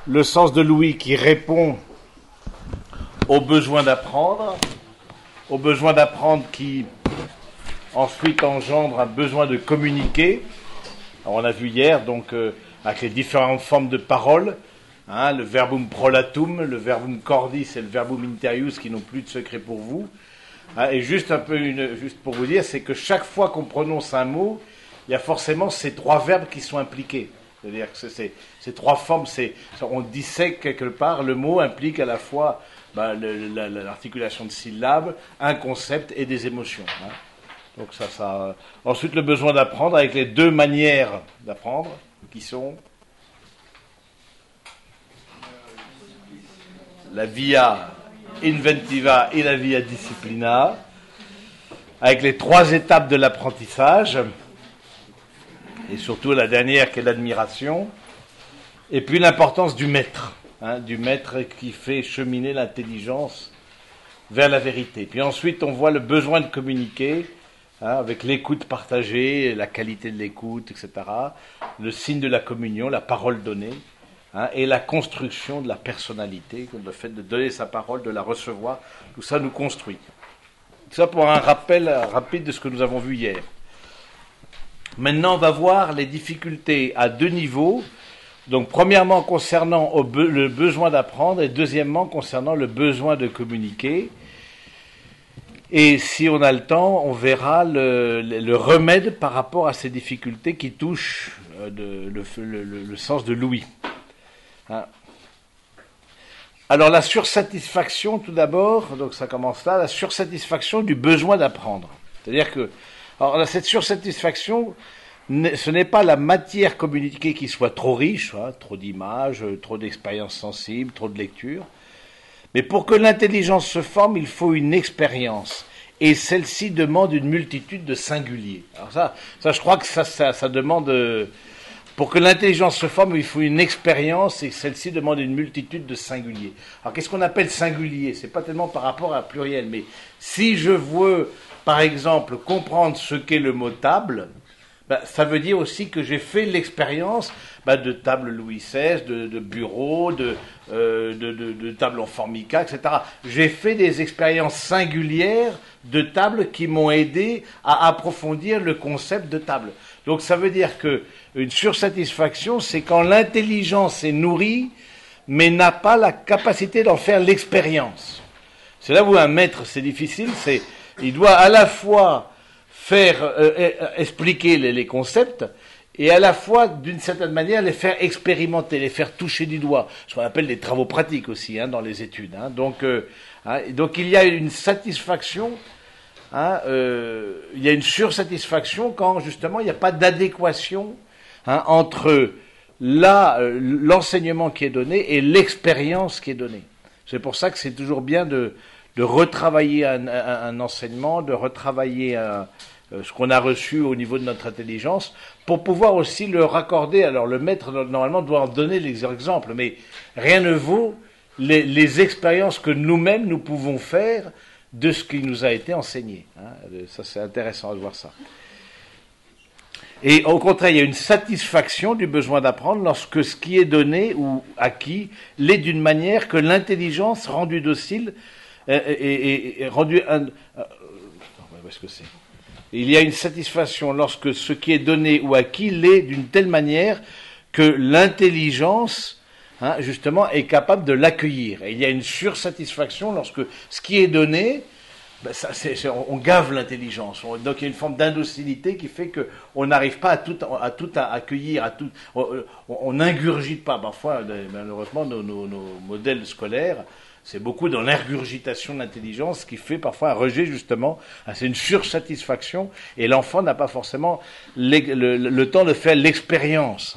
le sens de l'ouïe qui répond au besoin d'apprendre qui ensuite engendre un besoin de communiquer. Alors on a vu hier, donc, avec les différentes formes de parole, le verbum prolatum, le verbum cordis et le verbum interius qui n'ont plus de secret pour vous. Et juste pour vous dire, c'est que chaque fois qu'on prononce un mot, il y a forcément ces trois verbes qui sont impliqués. C'est-à-dire que ces trois formes, on dissèque quelque part, le mot implique à la fois l'articulation de syllabes, un concept et des émotions. Donc ça. Ensuite, le besoin d'apprendre avec les deux manières d'apprendre, qui sont la via inventiva et la via disciplina, avec les trois étapes de l'apprentissage, et surtout la dernière qui est l'admiration, et puis l'importance du maître qui fait cheminer l'intelligence vers la vérité. Puis ensuite, on voit le besoin de communiquer, avec l'écoute partagée, la qualité de l'écoute, etc., le signe de la communion, la parole donnée, et la construction de la personnalité, le fait de donner sa parole, de la recevoir, tout ça nous construit. Tout ça pour un rappel rapide de ce que nous avons vu hier. Maintenant, on va voir les difficultés à deux niveaux. Donc, premièrement, concernant le besoin d'apprendre, et deuxièmement, concernant le besoin de communiquer. Et si on a le temps, on verra le remède par rapport à ces difficultés qui touchent le sens de l'ouïe. Alors, la sursatisfaction, tout d'abord, donc ça commence là, la sursatisfaction du besoin d'apprendre. C'est-à-dire que, alors, cette sursatisfaction, ce n'est pas la matière communiquée qui soit trop riche, trop d'images, trop d'expériences sensibles, trop de lectures. Mais pour que l'intelligence se forme, il faut une expérience. Et celle-ci demande une multitude de singuliers. Alors ça je crois que ça demande... pour que l'intelligence se forme, il faut une expérience, et celle-ci demande une multitude de singuliers. Alors qu'est-ce qu'on appelle singulier ? C'est pas tellement par rapport à pluriel, mais si je veux, par exemple, comprendre ce qu'est le mot table... ça veut dire aussi que j'ai fait l'expérience de table Louis XVI, de bureaux, de tables en formica, etc. J'ai fait des expériences singulières de tables qui m'ont aidé à approfondir le concept de table. Donc ça veut dire que une sursatisfaction, c'est quand l'intelligence est nourrie, mais n'a pas la capacité d'en faire l'expérience. C'est là où un maître, c'est difficile, il doit à la fois faire expliquer les concepts, et à la fois, d'une certaine manière, les faire expérimenter, les faire toucher du doigt, ce qu'on appelle des travaux pratiques aussi dans les études. Donc il y a une satisfaction, il y a une sursatisfaction quand justement il n'y a pas d'adéquation entre l'enseignement qui est donné et l'expérience qui est donnée. C'est pour ça que c'est toujours bien de retravailler un enseignement, de retravailler ce qu'on a reçu au niveau de notre intelligence, pour pouvoir aussi le raccorder. Alors le maître, normalement, doit en donner les exemples, mais rien ne vaut les expériences que nous-mêmes, nous pouvons faire de ce qui nous a été enseigné. Ça, c'est intéressant de voir ça. Et au contraire, il y a une satisfaction du besoin d'apprendre lorsque ce qui est donné ou acquis l'est d'une manière que l'intelligence rendue docile est rendue... où est-ce que c'est ? Il y a une satisfaction lorsque ce qui est donné ou acquis l'est d'une telle manière que l'intelligence, justement, est capable de l'accueillir. Et il y a une sursatisfaction lorsque ce qui est donné, on gave l'intelligence. Donc il y a une forme d'indocilité qui fait qu'on n'arrive pas à tout accueillir, on n'ingurgite pas. Parfois, malheureusement, nos modèles scolaires, c'est beaucoup dans l'ingurgitation de l'intelligence qui fait parfois un rejet, justement. C'est une sursatisfaction, et l'enfant n'a pas forcément le temps de faire l'expérience.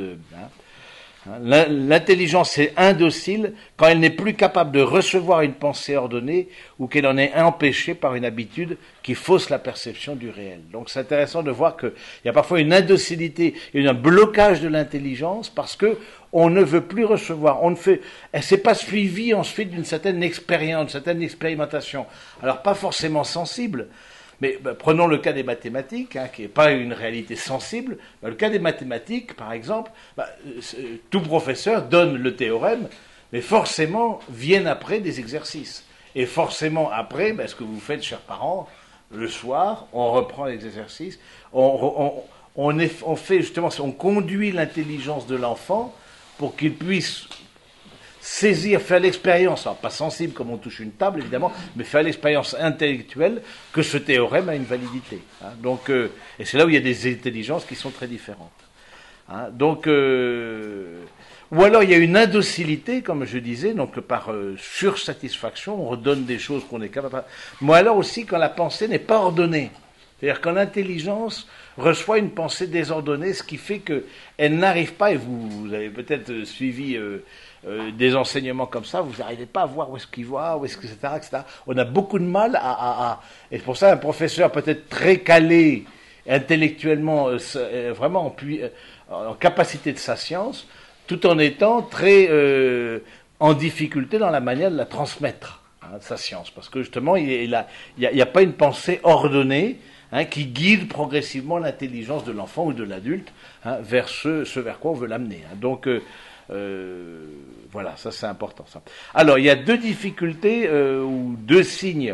L'intelligence est indocile quand elle n'est plus capable de recevoir une pensée ordonnée ou qu'elle en est empêchée par une habitude qui fausse la perception du réel. Donc c'est intéressant de voir qu'il y a parfois une indocilité et un blocage de l'intelligence parce que on ne veut plus recevoir, elle s'est pas suivie ensuite d'une certaine expérience, d'une certaine expérimentation. Alors pas forcément sensible, Mais prenons le cas des mathématiques, hein, qui n'est pas une réalité sensible. Le cas des mathématiques, par exemple, tout professeur donne le théorème, mais forcément viennent après des exercices. Et forcément après, ce que vous faites, chers parents, le soir, on reprend les exercices, on fait justement, on conduit l'intelligence de l'enfant pour qu'il puisse saisir, faire l'expérience, alors pas sensible comme on touche une table évidemment, mais faire l'expérience intellectuelle que ce théorème a une validité. Hein. Donc, et c'est là où il y a des intelligences qui sont très différentes. Hein. Donc, ou alors il y a une indocilité, comme je disais, donc par sursatisfaction, on redonne des choses qu'on est capable. Mais alors aussi quand la pensée n'est pas ordonnée. C'est-à-dire quand l'intelligence reçoit une pensée désordonnée, ce qui fait qu'elle n'arrive pas, et vous avez peut-être suivi des enseignements comme ça, vous n'arrivez pas à voir où est-ce qu'il va, où est-ce que, etc., etc. On a beaucoup de mal et c'est pour ça un professeur peut-être très calé intellectuellement, vraiment en capacité de sa science, tout en étant très en difficulté dans la manière de la transmettre, hein, sa science, parce que justement il y a pas une pensée ordonnée, hein, qui guide progressivement l'intelligence de l'enfant ou de l'adulte, hein, vers ce vers quoi on veut l'amener. Hein. Donc voilà, ça c'est important. Ça. Alors il y a deux difficultés ou deux signes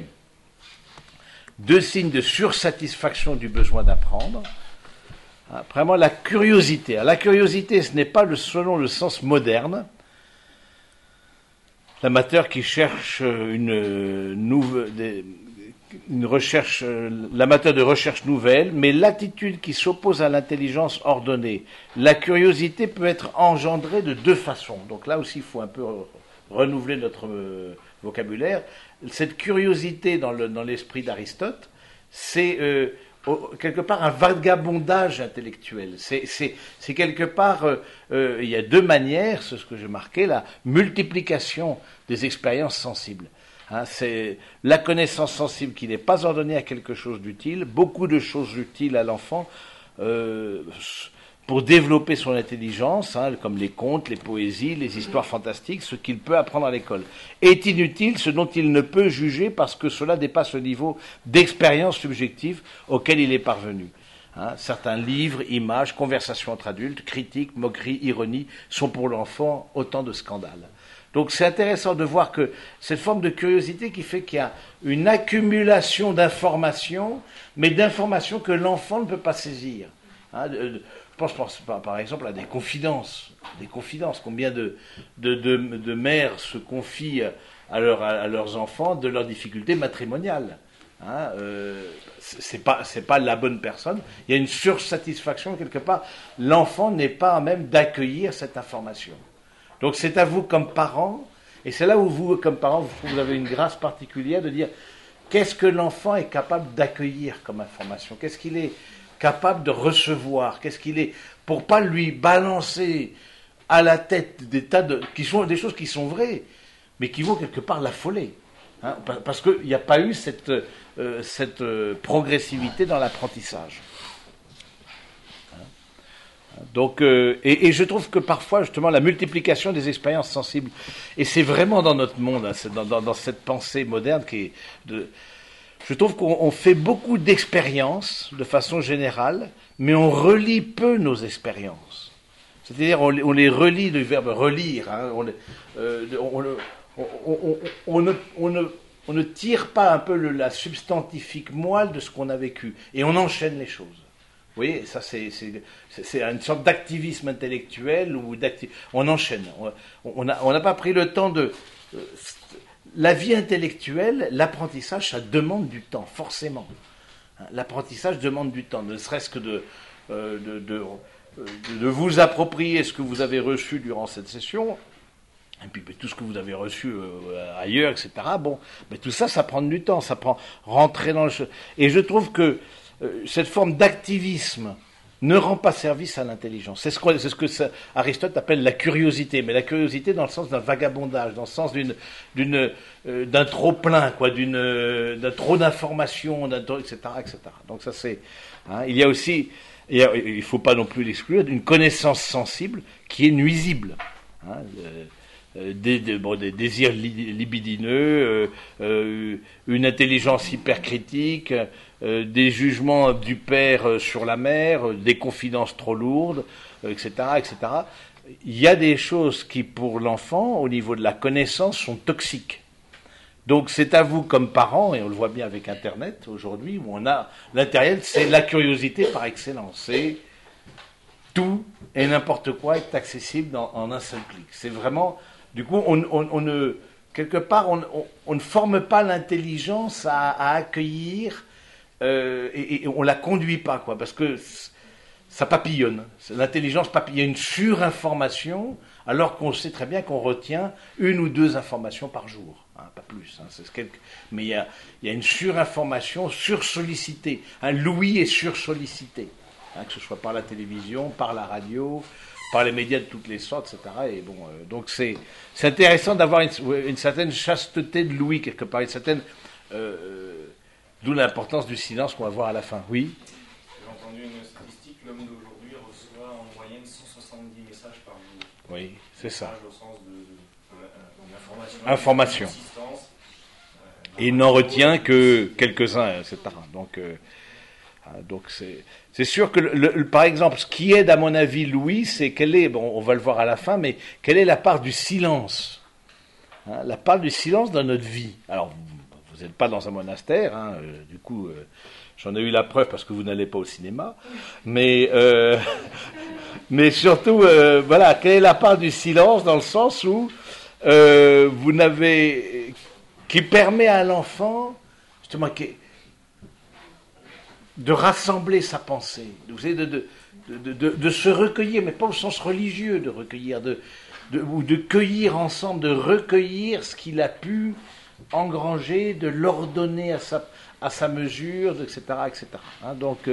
de sursatisfaction du besoin d'apprendre. Vraiment la curiosité. Alors, la curiosité, ce n'est pas selon le sens moderne. L'amateur qui cherche l'amateur de recherche nouvelle, mais l'attitude qui s'oppose à l'intelligence ordonnée. La curiosité peut être engendrée de deux façons. Donc là aussi, il faut un peu renouveler notre vocabulaire. Cette curiosité dans l'esprit d'Aristote, c'est quelque part un vagabondage intellectuel. C'est quelque part, il y a deux manières, c'est ce que j'ai marqué, la multiplication des expériences sensibles. Hein, c'est la connaissance sensible qui n'est pas ordonnée à quelque chose d'utile, beaucoup de choses utiles à l'enfant pour développer son intelligence, hein, comme les contes, les poésies, les histoires fantastiques, ce qu'il peut apprendre à l'école. Est inutile ce dont il ne peut juger parce que cela dépasse le niveau d'expérience subjective auquel il est parvenu. Hein, certains livres, images, conversations entre adultes, critiques, moqueries, ironies sont pour l'enfant autant de scandales. Donc c'est intéressant de voir que cette forme de curiosité qui fait qu'il y a une accumulation d'informations, mais d'informations que l'enfant ne peut pas saisir. Hein, je pense par exemple à des confidences. Combien de mères se confient à leurs enfants de leurs difficultés matrimoniales. Hein, c'est pas la bonne personne. Il y a une sursatisfaction quelque part. L'enfant n'est pas à même d'accueillir cette information. Donc c'est à vous comme parents, et c'est là où vous comme parents vous avez une grâce particulière de dire qu'est-ce que l'enfant est capable d'accueillir comme information, qu'est-ce qu'il est capable de recevoir, qu'est-ce qu'il est, pour pas lui balancer à la tête des qui sont des choses qui sont vraies, mais qui vont quelque part l'affoler, hein, parce qu'il n'y a pas eu cette progressivité dans l'apprentissage. Donc, et je trouve que parfois, justement, la multiplication des expériences sensibles, et c'est vraiment dans notre monde, hein, c'est dans cette pensée moderne je trouve qu'on fait beaucoup d'expériences de façon générale, mais on relie peu nos expériences. C'est-à-dire, on les relie, le verbe relire, hein, on ne tire pas un peu la substantifique moelle de ce qu'on a vécu, et on enchaîne les choses. Vous voyez, ça c'est une sorte d'activisme intellectuel on enchaîne. On n'a pas pris le temps de la vie intellectuelle, l'apprentissage, ça demande du temps, forcément. L'apprentissage demande du temps, ne serait-ce que de vous approprier ce que vous avez reçu durant cette session, et puis tout ce que vous avez reçu ailleurs, etc. Bon, mais tout ça, ça prend du temps, ça prend rentrer dans le. Et je trouve que cette forme d'activisme ne rend pas service à l'intelligence. C'est ce que Aristote appelle la curiosité, mais la curiosité dans le sens d'un vagabondage, dans le sens d'un trop plein, quoi, d'un trop d'informations, etc., etc. Donc ça c'est, hein, il y a aussi, il faut pas non plus l'exclure, une connaissance sensible qui est nuisible. Hein, des désirs libidineux, une intelligence hypercritique, des jugements du père sur la mère, des confidences trop lourdes, etc., etc. Il y a des choses qui, pour l'enfant, au niveau de la connaissance, sont toxiques. Donc c'est à vous comme parents, et on le voit bien avec Internet aujourd'hui, où on a l'Internet, c'est la curiosité par excellence. C'est tout et n'importe quoi est accessible en un seul clic. C'est vraiment, du coup, on ne, quelque part, on ne forme pas l'intelligence à accueillir et on la conduit pas, quoi, parce que ça papillonne. L'intelligence papillonne. Il y a une surinformation, alors qu'on sait très bien qu'on retient 1 ou 2 informations par jour. Hein, pas plus. Hein, mais il y a une surinformation, sursollicitée. L'ouïe est sursollicité. Hein, que ce soit par la télévision, par la radio, par les médias de toutes les sortes, etc. Et bon, donc c'est intéressant d'avoir une certaine chasteté de l'ouïe, quelque part, une certaine... d'où l'importance du silence qu'on va voir à la fin. Oui. J'ai entendu une statistique, l'homme d'aujourd'hui reçoit en moyenne 170 messages par jour. Oui, c'est ça. Au sens de information. Et il n'en retient que quelques-uns, etc. Donc c'est sûr que, par exemple, ce qui aide à mon avis Louis, c'est quelle est, bon, on va le voir à la fin, mais quelle est la part du silence, hein, la part du silence dans notre vie. Alors, vous n'êtes pas dans un monastère, hein, du coup, j'en ai eu la preuve parce que vous n'allez pas au cinéma, mais surtout, voilà, quelle est la part du silence dans le sens où vous n'avez, qui permet à l'enfant, justement, de rassembler sa pensée, de se recueillir, mais pas au sens religieux de recueillir, ou de cueillir ensemble, de recueillir ce qu'il a pu engranger, de l'ordonner à sa mesure, etc., etc. Hein, donc,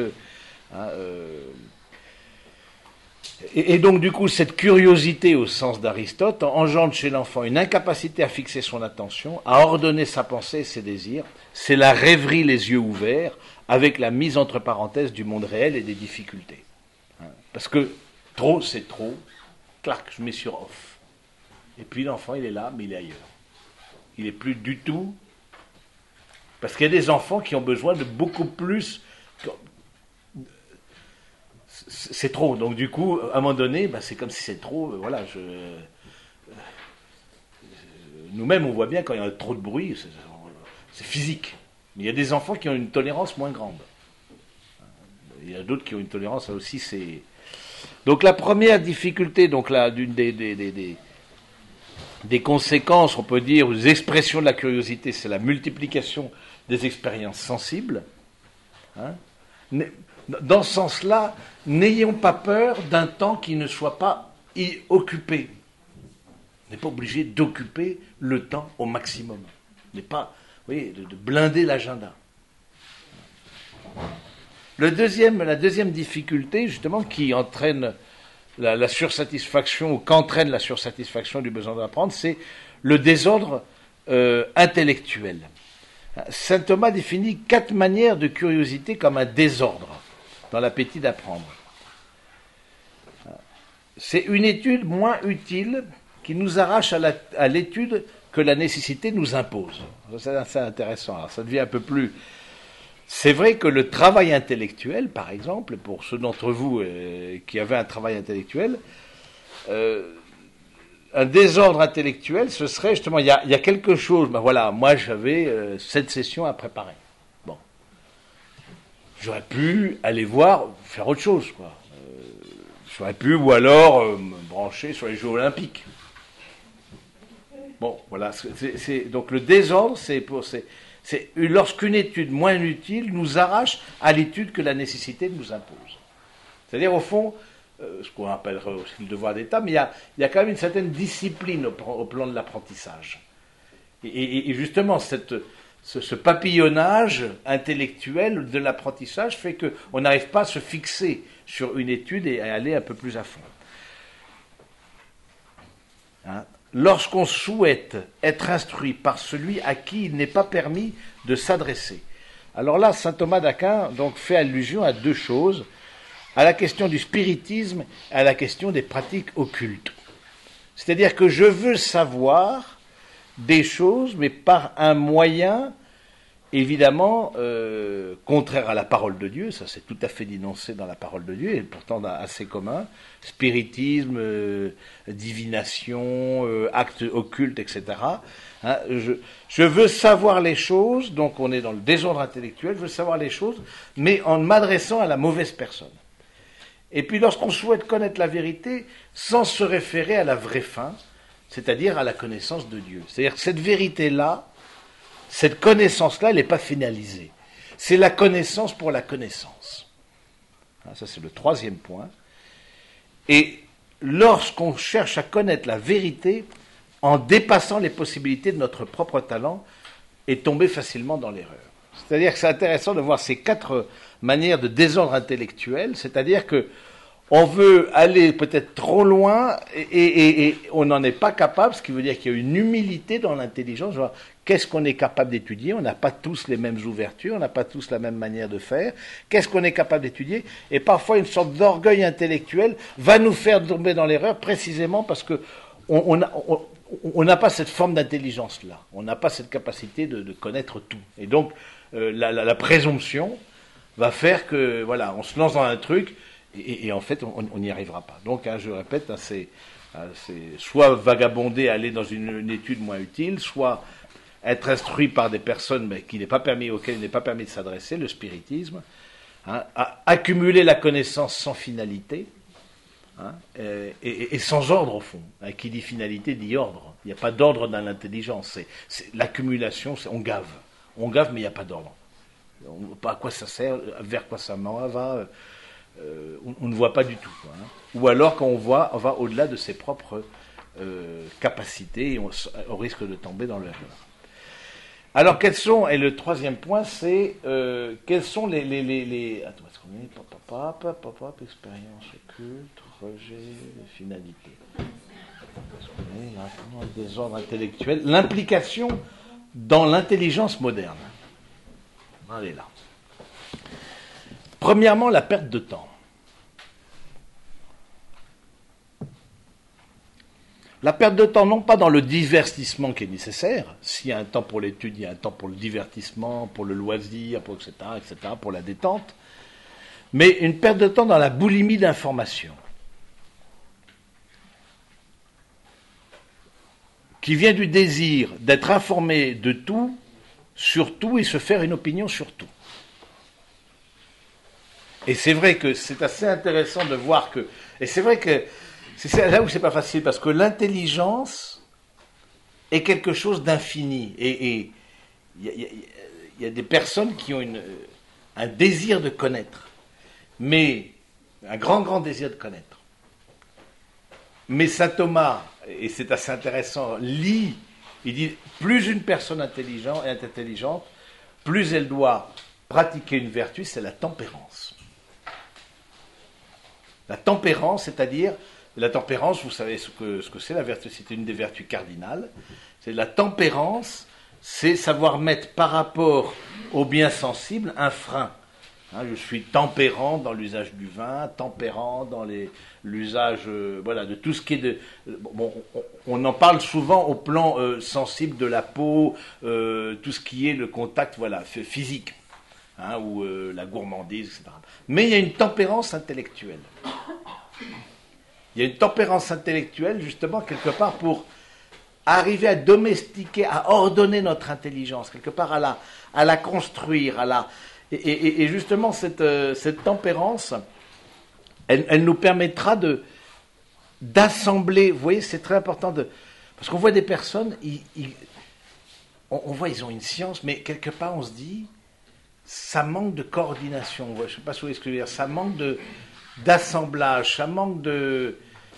et donc, du coup, cette curiosité au sens d'Aristote engendre chez l'enfant une incapacité à fixer son attention, à ordonner sa pensée et ses désirs. C'est la rêverie les yeux ouverts, avec la mise entre parenthèses du monde réel et des difficultés. Parce que trop, c'est trop. Clac, je mets sur off. Et puis l'enfant, il est là, mais il est ailleurs. Il n'est plus du tout... Parce qu'il y a des enfants qui ont besoin de beaucoup plus... C'est trop. Donc du coup, à un moment donné, c'est comme si c'est trop. Voilà, nous-mêmes, on voit bien quand il y a trop de bruit, c'est physique. Mais il y a des enfants qui ont une tolérance moins grande. Il y a d'autres qui ont une tolérance aussi. Donc la première difficulté, donc d'une des conséquences, on peut dire, des expressions de la curiosité, c'est la multiplication des expériences sensibles. Hein. Dans ce sens-là, n'ayons pas peur d'un temps qui ne soit pas occupé. On n'est pas obligé d'occuper le temps au maximum. On n'est pas, vous voyez, de blinder l'agenda. La deuxième difficulté, justement, qui entraîne la sursatisfaction, ou qu'entraîne la sursatisfaction du besoin d'apprendre, c'est le désordre intellectuel. Saint Thomas définit 4 manières de curiosité comme un désordre dans l'appétit d'apprendre. C'est une étude moins utile qui nous arrache à l'étude que la nécessité nous impose. C'est assez intéressant. Alors, ça devient un peu plus... C'est vrai que le travail intellectuel, par exemple, pour ceux d'entre vous qui avaient un travail intellectuel, un désordre intellectuel, ce serait justement, il y a quelque chose, voilà, moi j'avais 7 sessions à préparer. Bon. J'aurais pu aller voir, faire autre chose, quoi. J'aurais pu, ou alors, me brancher sur les Jeux Olympiques. Bon, voilà. Donc le désordre, c'est lorsqu'une étude moins utile nous arrache à l'étude que la nécessité nous impose. C'est-à-dire, au fond, ce qu'on appellerait aussi le devoir d'État, mais il y a quand même une certaine discipline au plan de l'apprentissage. Et justement, ce papillonnage intellectuel de l'apprentissage fait qu'on n'arrive pas à se fixer sur une étude et à aller un peu plus à fond. Hein? Lorsqu'on souhaite être instruit par celui à qui il n'est pas permis de s'adresser. Alors là, saint Thomas d'Aquin donc, fait allusion à 2 choses, à la question du spiritisme et à la question des pratiques occultes. C'est-à-dire que je veux savoir des choses, mais par un moyen, évidemment, contraire à la parole de Dieu, ça c'est tout à fait dénoncé dans la parole de Dieu, et pourtant assez commun, spiritisme, divination, actes occultes, etc. Hein, je veux savoir les choses, donc on est dans le désordre intellectuel, je veux savoir les choses, mais en m'adressant à la mauvaise personne. Et puis lorsqu'on souhaite connaître la vérité, sans se référer à la vraie fin, c'est-à-dire à la connaissance de Dieu. C'est-à-dire que cette vérité-là, cette connaissance-là, elle n'est pas finalisée. C'est la connaissance pour la connaissance. Ça, c'est le troisième point. Et lorsqu'on cherche à connaître la vérité, en dépassant les possibilités de notre propre talent, et tomber facilement dans l'erreur. C'est-à-dire que c'est intéressant de voir ces 4 manières de désordre intellectuel, c'est-à-dire que on veut aller peut-être trop loin et on n'en est pas capable, ce qui veut dire qu'il y a une humilité dans l'intelligence. Genre, qu'est-ce qu'on est capable d'étudier? On n'a pas tous les mêmes ouvertures, on n'a pas tous la même manière de faire. Qu'est-ce qu'on est capable d'étudier? Et parfois, une sorte d'orgueil intellectuel va nous faire tomber dans l'erreur précisément parce que on n'a pas cette forme d'intelligence-là. On n'a pas cette capacité de connaître tout. Et donc, la présomption va faire que, voilà, on se lance dans un truc et en fait, on n'y arrivera pas. Donc, hein, je répète, hein, c'est soit vagabonder, aller dans une étude moins utile, soit être instruit par des personnes auxquelles il n'est pas permis de s'adresser, le spiritisme, hein, accumuler la connaissance sans finalité, hein, et sans ordre au fond. Hein, qui dit finalité dit ordre. Il n'y a pas d'ordre dans l'intelligence. C'est l'accumulation, on gave. On gave, mais il n'y a pas d'ordre. À quoi ça sert, vers quoi ça va, on ne voit pas du tout. Hein. Ou alors quand on va au-delà de ses propres capacités, et on risque de tomber dans l'erreur. Alors et le troisième point, c'est quels sont les attends, est-ce qu'on est expérience occulte, rejet, finalité. Est-ce qu'on est là, le désordre intellectuel, l'implication dans l'intelligence moderne. Elle est là. Premièrement, la perte de temps. La perte de temps, non pas dans le divertissement qui est nécessaire, s'il y a un temps pour l'étude, il y a un temps pour le divertissement, pour le loisir, etc., pour la détente, mais une perte de temps dans la boulimie d'information, qui vient du désir d'être informé de tout, sur tout, et se faire une opinion sur tout. Et c'est vrai que c'est assez intéressant de voir que... Et c'est vrai que c'est là où c'est pas facile, parce que l'intelligence est quelque chose d'infini. Et il y a des personnes qui ont un désir de connaître, mais un grand désir de connaître. Mais saint Thomas, et c'est assez intéressant, il dit, plus une personne est intelligente, plus elle doit pratiquer une vertu, c'est la tempérance. La tempérance, c'est-à-dire, la tempérance, vous savez ce que c'est, la vertu, c'est une des vertus cardinales. C'est la tempérance, c'est savoir mettre par rapport au bien sensible un frein. Hein, je suis tempérant dans l'usage du vin, tempérant dans l'usage de tout ce qui est on en parle souvent au plan sensible de la peau, tout ce qui est le contact physique, hein, ou la gourmandise, etc. Mais il y a une tempérance intellectuelle. Il y a une tempérance intellectuelle, justement, quelque part, pour arriver à domestiquer, à ordonner notre intelligence, quelque part à la construire, et justement, cette tempérance, elle nous permettra d'assembler. Vous voyez, c'est très important parce qu'on voit des personnes, on voit ils ont une science, mais quelque part on se dit, ça manque de coordination. Je ne sais pas si vous voyez ce que je veux dire. Ça manque d'assemblage, ça manque de...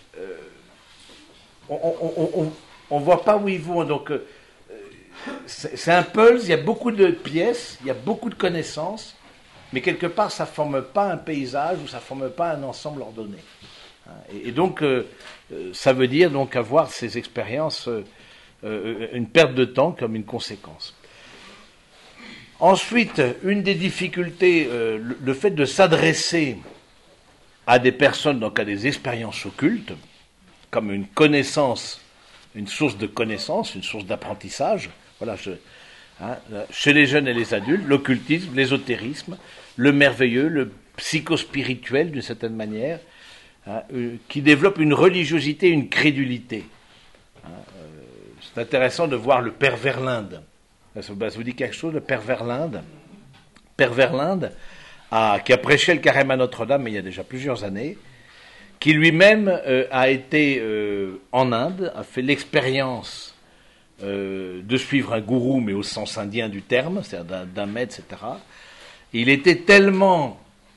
on ne voit pas où ils vont. Donc, c'est un puzzle, il y a beaucoup de pièces, il y a beaucoup de connaissances, mais quelque part, ça ne forme pas un paysage ou ça ne forme pas un ensemble ordonné. Et donc, ça veut dire donc avoir ces expériences, une perte de temps comme une conséquence. Ensuite, une des difficultés, le fait de s'adresser à des personnes, donc à des expériences occultes, comme une connaissance, une source de connaissance, une source d'apprentissage. Voilà, chez les jeunes et les adultes, l'occultisme, l'ésotérisme, le merveilleux, le psychospirituel d'une certaine manière, qui développe une religiosité, une crédulité. C'est intéressant de voir le Père Verlinde. Ça vous dit quelque chose, le Père Verlinde? Père Verlinde, qui a prêché le carême à Notre-Dame il y a déjà plusieurs années, qui lui-même a été en Inde, a fait l'expérience de suivre un gourou, mais au sens indien du terme, c'est-à-dire d'un maître, etc. Il était tellement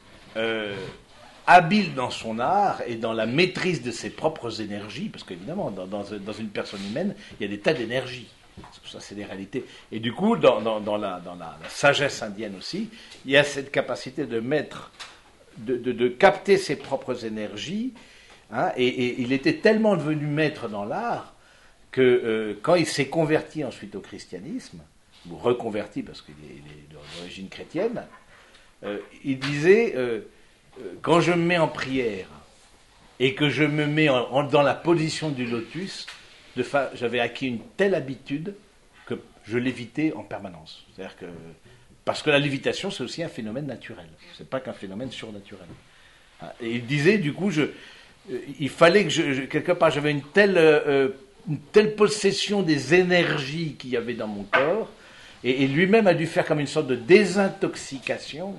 habile dans son art et dans la maîtrise de ses propres énergies, parce qu'évidemment, dans une personne humaine, il y a des tas d'énergies. Ça, c'est des réalités. Et du coup, dans la sagesse indienne aussi, il y a cette capacité de mettre, de capter ses propres énergies, et il était tellement devenu maître dans l'art que quand il s'est converti ensuite au christianisme, ou reconverti parce qu'il est d'origine chrétienne, il disait, quand je me mets en prière et que je me mets dans la position du lotus, j'avais acquis une telle habitude que je lévitais en permanence. C'est-à-dire que, parce que la lévitation, c'est aussi un phénomène naturel. C'est pas qu'un phénomène surnaturel. Et il disait, du coup, il fallait que quelque part, j'avais une telle possession des énergies qu'il y avait dans mon corps, et lui-même a dû faire comme une sorte de désintoxication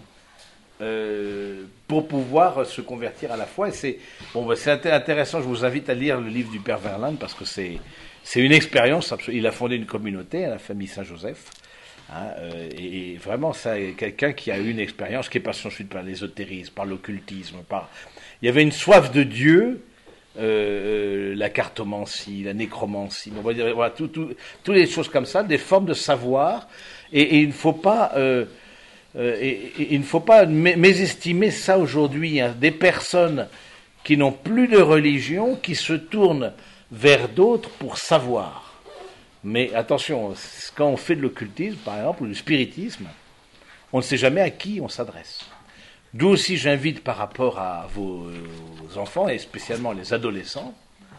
pour pouvoir se convertir à la foi. Et c'est intéressant, je vous invite à lire le livre du Père Verlinde, parce que c'est une expérience. Il a fondé une communauté, la famille Saint-Joseph, et vraiment, c'est quelqu'un qui a eu une expérience, qui est passé ensuite par l'ésotérisme, par l'occultisme, il y avait une soif de Dieu, la cartomancie, la nécromancie, on va dire, voilà, toutes les choses comme ça, des formes de savoir, et il ne faut pas il ne faut pas mésestimer ça aujourd'hui, des personnes qui n'ont plus de religion, qui se tournent vers d'autres pour savoir. Mais attention, quand on fait de l'occultisme, par exemple, ou du spiritisme, on ne sait jamais à qui on s'adresse. D'où aussi j'invite par rapport à vos enfants, et spécialement les adolescents,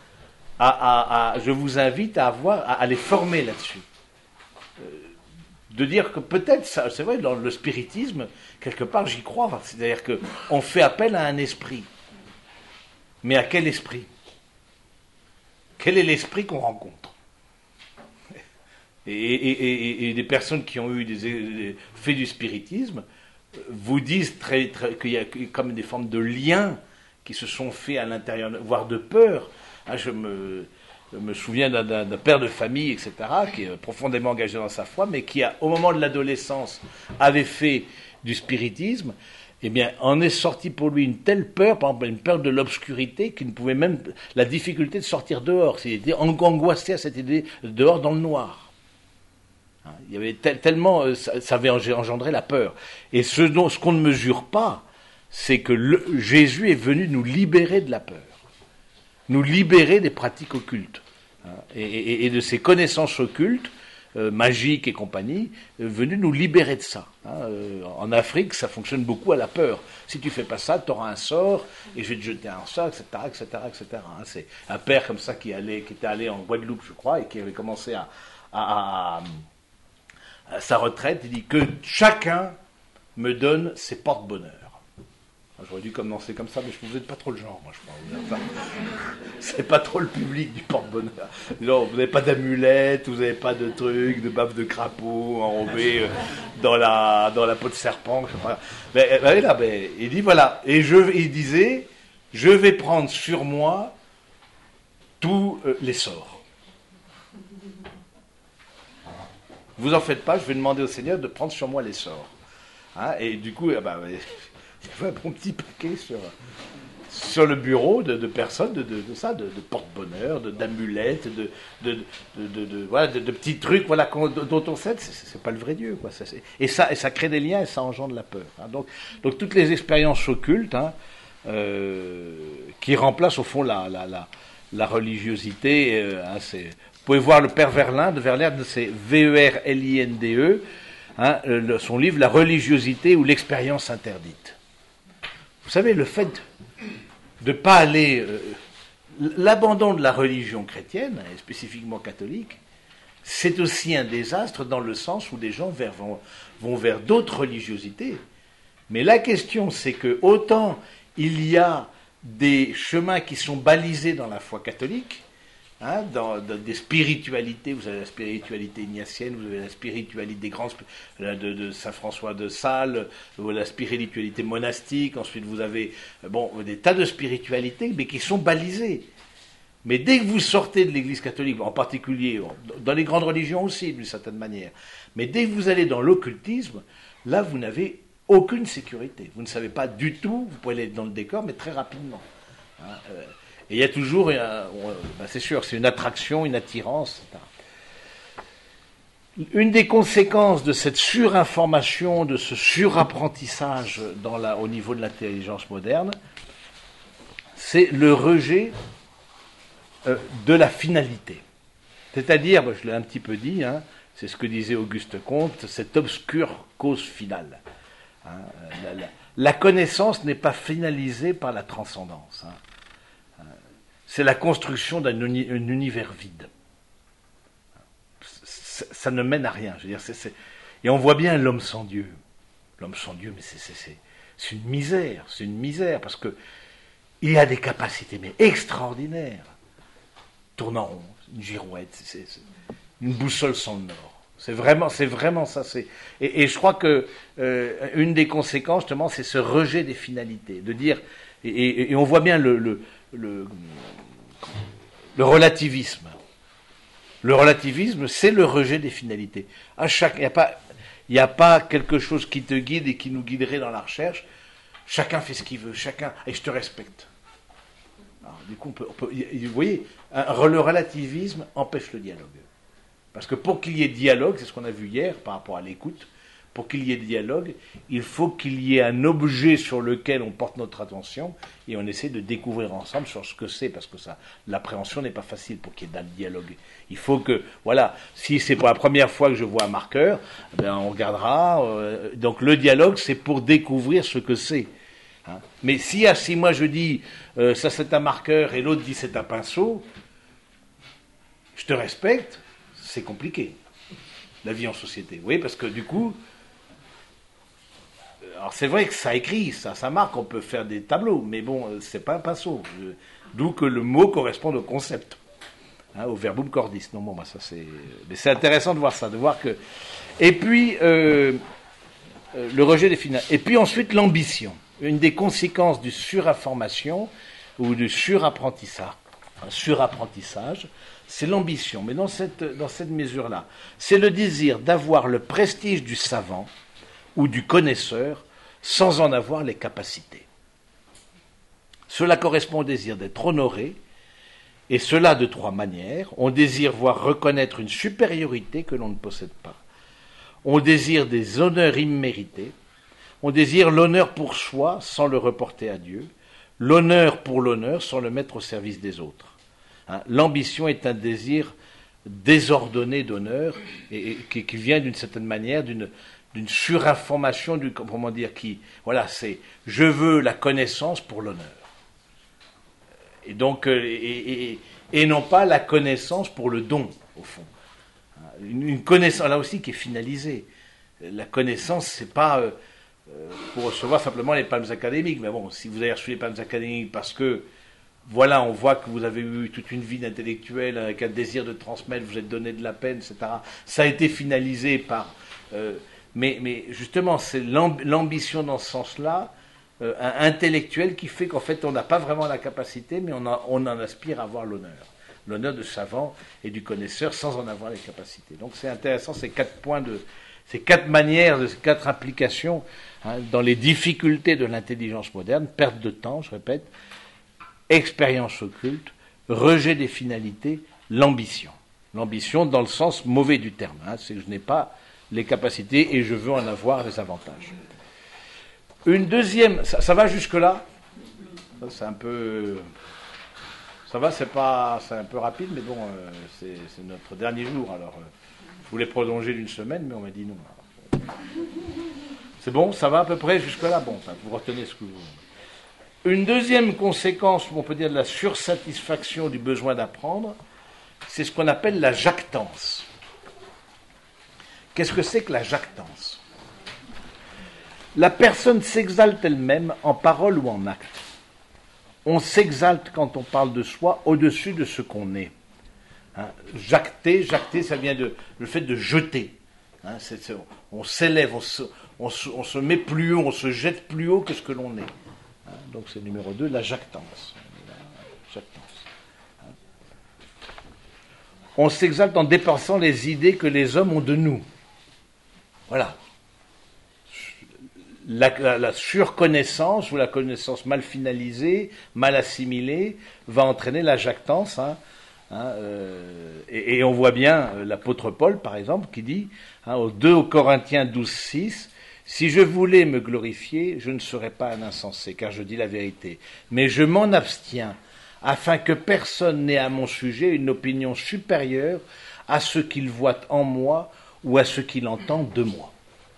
je vous invite à les former là-dessus. De dire que peut-être, c'est vrai, dans le spiritisme, quelque part j'y crois, c'est-à-dire qu'on fait appel à un esprit. Mais à quel esprit? Quel est l'esprit qu'on rencontre? Et des personnes qui ont eu fait du spiritisme vous disent qu'il y a comme des formes de liens qui se sont faits à l'intérieur, voire de peur. Je me souviens d'un père de famille, etc., qui est profondément engagé dans sa foi, mais qui, au moment de l'adolescence, avait fait du spiritisme. Eh bien, en est sorti pour lui une telle peur, par exemple, une peur de l'obscurité, qu'il ne pouvait même, la difficulté de sortir dehors. Il était angoissé à cette idée, dehors dans le noir. Il y avait tellement, ça avait engendré la peur. Et ce qu'on ne mesure pas, c'est que Jésus est venu nous libérer de la peur, nous libérer des pratiques occultes, et de ces connaissances occultes, magiques et compagnie, venu nous libérer de ça. En Afrique, ça fonctionne beaucoup à la peur. Si tu fais pas ça, tu auras un sort, et je vais te jeter un sort, etc., etc., etc. C'est un père comme ça qui était allé en Guadeloupe, je crois, et qui avait commencé à sa retraite. Il dit que chacun me donne ses porte-bonheur. J'aurais dû commencer comme ça, mais vous n'êtes pas trop le genre, moi, je crois. Enfin, c'est pas trop le public du porte-bonheur. Non, vous n'avez pas d'amulette, vous n'avez pas de trucs, de baffe de crapaud enrobé dans la peau de serpent. Je sais pas. Mais il dit voilà, et il disait, je vais prendre sur moi tous les sorts. Vous en faites pas, je vais demander au Seigneur de prendre sur moi les sorts. Et du coup, il y avait un bon petit paquet sur le bureau de personnes, de porte-bonheur, d'amulettes, de petits trucs, voilà, dont on sait, c'est pas le vrai Dieu, quoi. Et ça crée des liens et ça engendre la peur. Donc toutes les expériences occultes, qui remplacent au fond la religiosité, vous pouvez voir le Père Verlinde, c'est Verlinde, son livre La religiosité ou l'expérience interdite. Vous savez, le fait de ne pas aller l'abandon de la religion chrétienne, et spécifiquement catholique, c'est aussi un désastre dans le sens où des gens vont vers d'autres religiosités. Mais la question, c'est que autant il y a des chemins qui sont balisés dans la foi catholique, dans des spiritualités, vous avez la spiritualité ignatienne, vous avez la spiritualité des grands de Saint François de Sales, la spiritualité monastique, ensuite vous avez des tas de spiritualités, mais qui sont balisées. Mais dès que vous sortez de l'Église catholique, en particulier dans les grandes religions aussi, d'une certaine manière, mais dès que vous allez dans l'occultisme, là vous n'avez aucune sécurité. Vous ne savez pas du tout, vous pouvez aller dans le décor, mais très rapidement. Et il y a toujours, c'est sûr, c'est une attraction, une attirance, etc. Une des conséquences de cette surinformation, de ce surapprentissage au niveau de l'intelligence moderne, c'est le rejet de la finalité. C'est-à-dire, je l'ai un petit peu dit, c'est ce que disait Auguste Comte, cette obscure cause finale. La connaissance n'est pas finalisée par la transcendance. C'est la construction d'un univers vide. Ça ne mène à rien. Je veux dire, et on voit bien l'homme sans Dieu. L'homme sans Dieu, mais c'est une misère. C'est une misère parce que il a des capacités mais extraordinaires. Tourne en rond, une girouette, c'est une boussole sans le nord. C'est vraiment ça. Et je crois que une des conséquences, justement, c'est ce rejet des finalités, de dire et on voit bien le relativisme. Le relativisme, c'est le rejet des finalités. Il n'y a pas quelque chose qui te guide et qui nous guiderait dans la recherche. Chacun fait ce qu'il veut, et je te respecte. Alors, du coup, vous voyez, le relativisme empêche le dialogue. Parce que pour qu'il y ait dialogue, c'est ce qu'on a vu hier par rapport à l'écoute, pour qu'il y ait dialogue, il faut qu'il y ait un objet sur lequel on porte notre attention et on essaie de découvrir ensemble sur ce que c'est, parce que l'appréhension n'est pas facile pour qu'il y ait un dialogue. Il faut que, si c'est pour la première fois que je vois un marqueur, on regardera. Donc le dialogue, c'est pour découvrir ce que c'est. Mais si moi je dis ça c'est un marqueur et l'autre dit c'est un pinceau, je te respecte, c'est compliqué, la vie en société. Vous voyez, parce que du coup, alors c'est vrai que ça écrit, ça marque, on peut faire des tableaux, mais bon, c'est pas un pinceau. D'où que le mot corresponde au concept, au verbum cordis. Non, mais c'est intéressant de voir ça, de voir que. Et puis le rejet des finales. Et puis ensuite l'ambition. Une des conséquences du surinformation ou du surapprentissage, c'est l'ambition. Mais dans cette mesure-là, c'est le désir d'avoir le prestige du savant ou du connaisseur sans en avoir les capacités. Cela correspond au désir d'être honoré, et cela de trois manières. On désire voir reconnaître une supériorité que l'on ne possède pas. On désire des honneurs immérités. On désire l'honneur pour soi sans le reporter à Dieu. L'honneur pour l'honneur sans le mettre au service des autres. L'ambition est un désir désordonné d'honneur et qui vient d'une certaine manière d'une surinformation, c'est je veux la connaissance pour l'honneur. Et donc, et non pas la connaissance pour le don, au fond. Une connaissance, là aussi, qui est finalisée. La connaissance, c'est pas pour recevoir simplement les palmes académiques. Mais bon, si vous avez reçu les palmes académiques parce que, on voit que vous avez eu toute une vie d'intellectuel avec un désir de transmettre, vous êtes donné de la peine, etc. Ça a été finalisé par... mais justement, c'est l'ambition dans ce sens-là, intellectuel, qui fait qu'en fait, on n'a pas vraiment la capacité, mais on en aspire à avoir l'honneur. L'honneur de savant et du connaisseur sans en avoir les capacités. Donc c'est intéressant, ces 4 points ces 4 manières, ces 4 applications dans les difficultés de l'intelligence moderne, perte de temps, je répète, expérience occulte, rejet des finalités, l'ambition. L'ambition dans le sens mauvais du terme, c'est que je n'ai pas les capacités et je veux en avoir les avantages. Une deuxième, ça va jusque-là ? C'est un peu... Ça va, c'est un peu rapide, mais bon, c'est notre dernier jour, alors je voulais prolonger d'une semaine, mais on m'a dit non. C'est bon, ça va à peu près jusque-là ? Bon, vous retenez ce que vous... Une deuxième conséquence, on peut dire, de la sursatisfaction du besoin d'apprendre, c'est ce qu'on appelle la jactance. Qu'est-ce que c'est que la jactance? La personne s'exalte elle-même en parole ou en acte. On s'exalte quand on parle de soi au-dessus de ce qu'on est. Hein, jacter, ça vient le fait de jeter. Hein, on s'élève, on se met plus haut, on se jette plus haut que ce que l'on est. Hein, donc c'est numéro 2, la jactance. Hein. On s'exalte en dépassant les idées que les hommes ont de nous. Voilà. La surconnaissance ou la connaissance mal finalisée, mal assimilée, va entraîner la jactance. Et on voit bien l'apôtre Paul, par exemple, qui dit, au 2 Corinthiens 12:6, « Si je voulais me glorifier, je ne serais pas un insensé, car je dis la vérité. Mais je m'en abstiens, afin que personne n'ait à mon sujet une opinion supérieure à ce qu'il voit en moi ou à ce qu'il entend de moi. »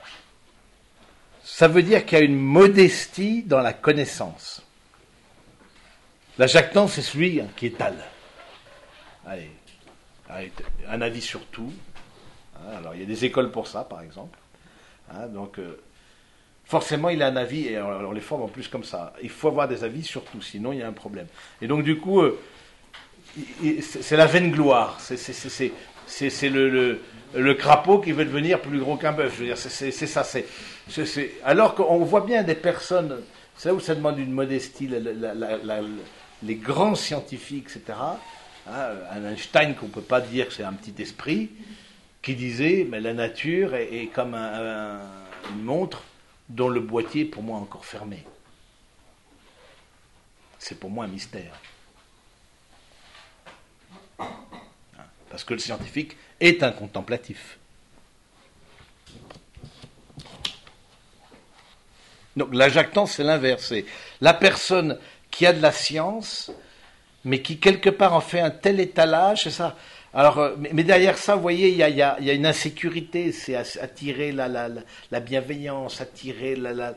Ça veut dire qu'il y a une modestie dans la connaissance. La jactance, c'est celui qui étale. Allez, un avis sur tout. Alors, il y a des écoles pour ça, par exemple. Donc, forcément, il a un avis, et on les forme en plus comme ça. Il faut avoir des avis sur tout, sinon il y a un problème. Et donc, du coup, c'est la vaine gloire. C'est le crapaud qui veut devenir plus gros qu'un bœuf. Je veux dire, c'est ça. Alors qu'on voit bien des personnes, c'est là où ça demande une modestie, les grands scientifiques, etc. Un Einstein, qu'on ne peut pas dire que c'est un petit esprit, qui disait, mais la nature est comme une montre dont le boîtier est pour moi encore fermé. C'est pour moi un mystère. Parce que le scientifique est un contemplatif. Donc la jactance, c'est l'inverse. C'est la personne qui a de la science, mais qui quelque part en fait un tel étalage, c'est ça. Alors, mais derrière ça, vous voyez, il y a une insécurité, c'est attirer la bienveillance, attirer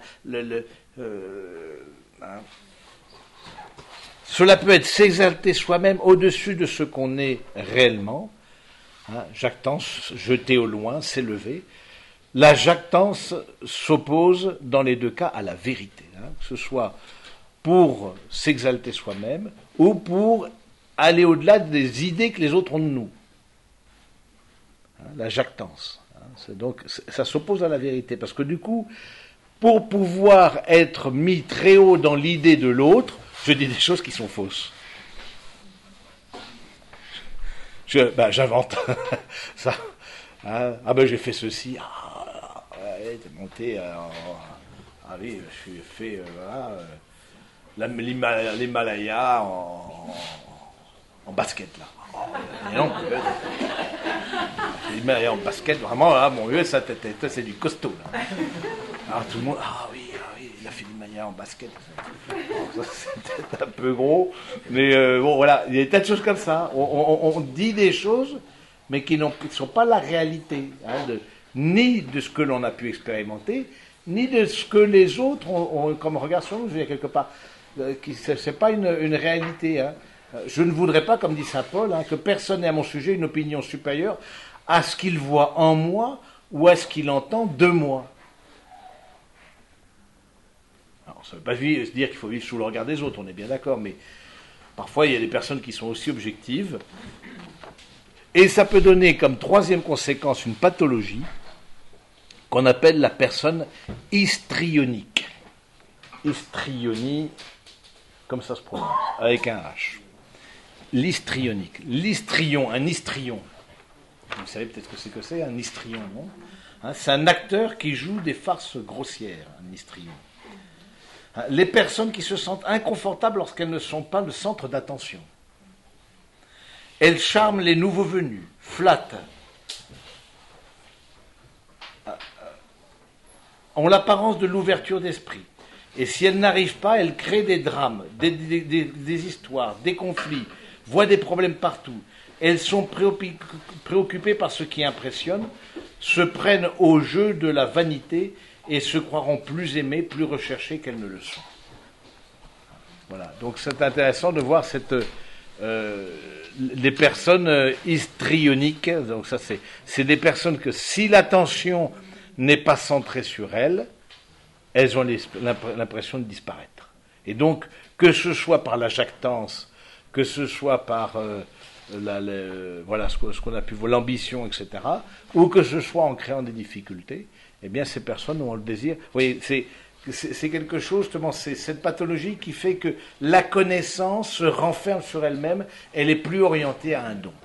Cela peut être s'exalter soi-même au-dessus de ce qu'on est réellement. Jactance, jeter au loin, s'élever. La jactance s'oppose dans les deux cas à la vérité, que ce soit pour s'exalter soi-même ou pour aller au-delà des idées que les autres ont de nous. La jactance. Donc, ça s'oppose à la vérité, parce que du coup, pour pouvoir être mis très haut dans l'idée de l'autre, je dis des choses qui sont fausses. J'invente ça. J'ai fait ceci. T'es monté. Oui, je suis fait l'Himalaya en basket là. Et non, l'Himalaya en basket, vraiment là, mon vieux, ça c'est du costaud là. Alors tout le monde, oui, il a fait l'Himalaya en basket. Alors, ça c'est peut-être un peu gros, mais bon voilà, il y a des tas de choses comme ça. On dit des choses, mais qui ne sont pas la réalité, ni de ce que l'on a pu expérimenter, ni de ce que les autres ont comme regard sur nous. Je veux dire, quelque part, c'est pas une réalité. Je ne voudrais pas, comme dit saint Paul, que personne n'ait à mon sujet une opinion supérieure à ce qu'il voit en moi ou à ce qu'il entend de moi. Alors, ça ne veut pas se dire qu'il faut vivre sous le regard des autres, on est bien d'accord, mais parfois il y a des personnes qui sont aussi objectives, et ça peut donner comme troisième conséquence une pathologie qu'on appelle la personne histrionique. Histrionie, comme ça se prononce, avec un H. L'histrionique. L'histrion, un histrion. Vous savez peut-être ce que c'est, un histrion, non ? C'est un acteur qui joue des farces grossières, un histrion. Les personnes qui se sentent inconfortables lorsqu'elles ne sont pas le centre d'attention. Elles charment les nouveaux venus, flattent, ont l'apparence de l'ouverture d'esprit. Et si elles n'arrivent pas, elles créent des drames, des histoires, des conflits, voient des problèmes partout. Elles sont préoccupées par ce qui impressionne, se prennent au jeu de la vanité et se croiront plus aimées, plus recherchées qu'elles ne le sont. Voilà. Donc c'est intéressant de voir les personnes histrioniques. Donc ça c'est des personnes que si l'attention n'est pas centrée sur elles, elles ont l'impression de disparaître. Et donc que ce soit par la jactance, que ce soit par voilà ce qu'on a pu voir, l'ambition, etc., ou que ce soit en créant des difficultés, eh bien ces personnes ont le désir. Vous voyez, c'est quelque chose, justement, c'est cette pathologie qui fait que la connaissance se renferme sur elle-même, elle est plus orientée à un don.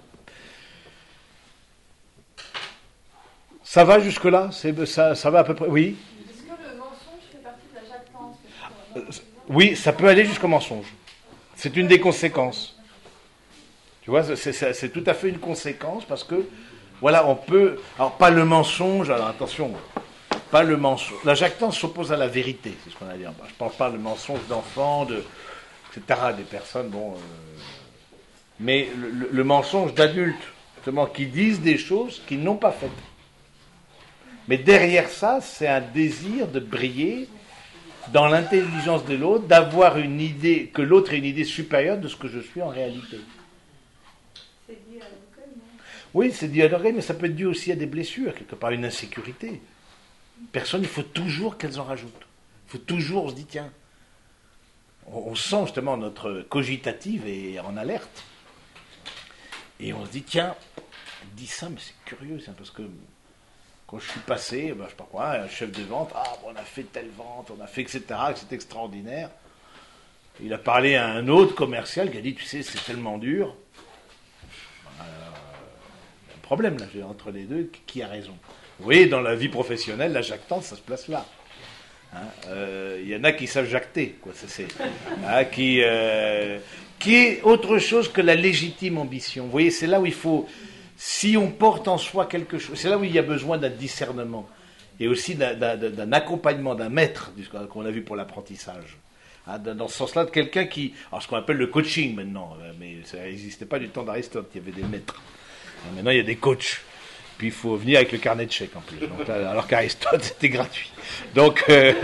Ça va jusque-là? Ça va à peu près? Oui. Est-ce que le mensonge fait partie de la jactance? Oui, ça peut aller jusqu'au mensonge. C'est une des conséquences. Tu vois, c'est tout à fait une conséquence parce que, voilà, on peut... Alors, pas le mensonge, alors attention, pas le mensonge. La jactance s'oppose à la vérité, c'est ce qu'on a dit. Je ne pense pas le mensonge d'enfants, etc., des personnes, bon... mais le mensonge d'adultes, justement, qui disent des choses qu'ils n'ont pas faites. Mais derrière ça, c'est un désir de briller dans l'intelligence de l'autre, d'avoir une idée, que l'autre ait une idée supérieure de ce que je suis en réalité. C'est dû à l'orgueil, non? Oui, c'est dû à l'orgueil, mais ça peut être dû aussi à des blessures, quelque part, une insécurité. Personne, il faut toujours qu'elles en rajoutent. Il faut toujours, on se dit, tiens, on sent justement notre cogitative et en alerte. Et on se dit, tiens, elle dit ça, mais c'est curieux, ça, parce que quand je suis passé, je sais pas quoi, un chef de vente, on a fait telle vente, on a fait, etc., que c'est extraordinaire. Il a parlé à un autre commercial qui a dit, tu sais, c'est tellement dur. Il y a un problème là, entre les deux, qui a raison? Vous voyez, dans la vie professionnelle, la jactance, ça se place là. Il y en a qui savent jacter, quoi. Qui est autre chose que la légitime ambition. Vous voyez, c'est là où il faut... Si on porte en soi quelque chose, c'est là où il y a besoin d'un discernement et aussi d'un accompagnement, d'un maître, qu'on a vu pour l'apprentissage. Dans ce sens-là, de quelqu'un qui... Alors, ce qu'on appelle le coaching maintenant, mais ça n'existait pas du temps d'Aristote, il y avait des maîtres. Maintenant, il y a des coachs. Puis, il faut venir avec le carnet de chèques en plus. Donc, alors qu'Aristote, c'était gratuit. Donc,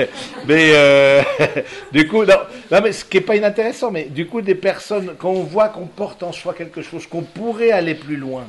du coup, non, mais ce qui n'est pas inintéressant, mais du coup, des personnes, quand on voit qu'on porte en soi quelque chose, qu'on pourrait aller plus loin,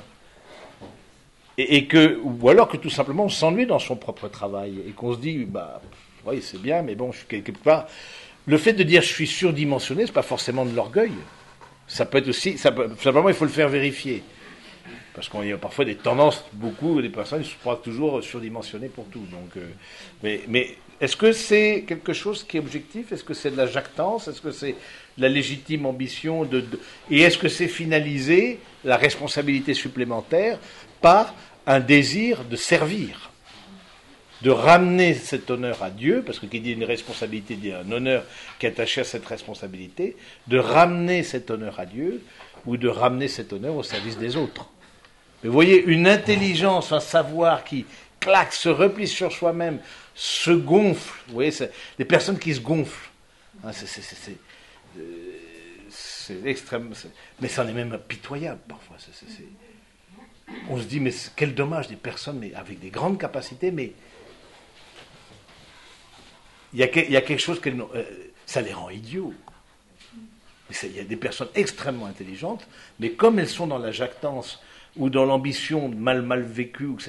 ou alors que tout simplement on s'ennuie dans son propre travail et qu'on se dit, oui, c'est bien, mais bon, je suis quelque part. Le fait de dire je suis surdimensionné, c'est pas forcément de l'orgueil. Ça peut être aussi, simplement, il faut le faire vérifier. Parce qu'il y a parfois des tendances, beaucoup des personnes se croient toujours surdimensionnées pour tout. Donc, mais est-ce que c'est quelque chose qui est objectif? Est-ce que c'est de la jactance? Est-ce que c'est de la légitime ambition et est-ce que c'est finalisé, la responsabilité supplémentaire, par un désir de servir, de ramener cet honneur à Dieu, parce que qui dit une responsabilité dit un honneur qui est attaché à cette responsabilité, de ramener cet honneur à Dieu ou de ramener cet honneur au service des autres. Mais vous voyez, une intelligence, un savoir qui claque, se replie sur soi-même, se gonfle. Vous voyez, c'est des personnes qui se gonflent. C'est extrême, mais ça en est même pitoyable parfois. On se dit, mais quel dommage, des personnes mais avec des grandes capacités, mais il y a quelque chose ça les rend idiots. Il y a des personnes extrêmement intelligentes, mais comme elles sont dans la jactance ou dans l'ambition mal vécue, etc.,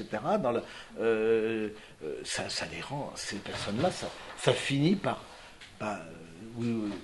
ça les rend, ces personnes-là, ça finit par... tout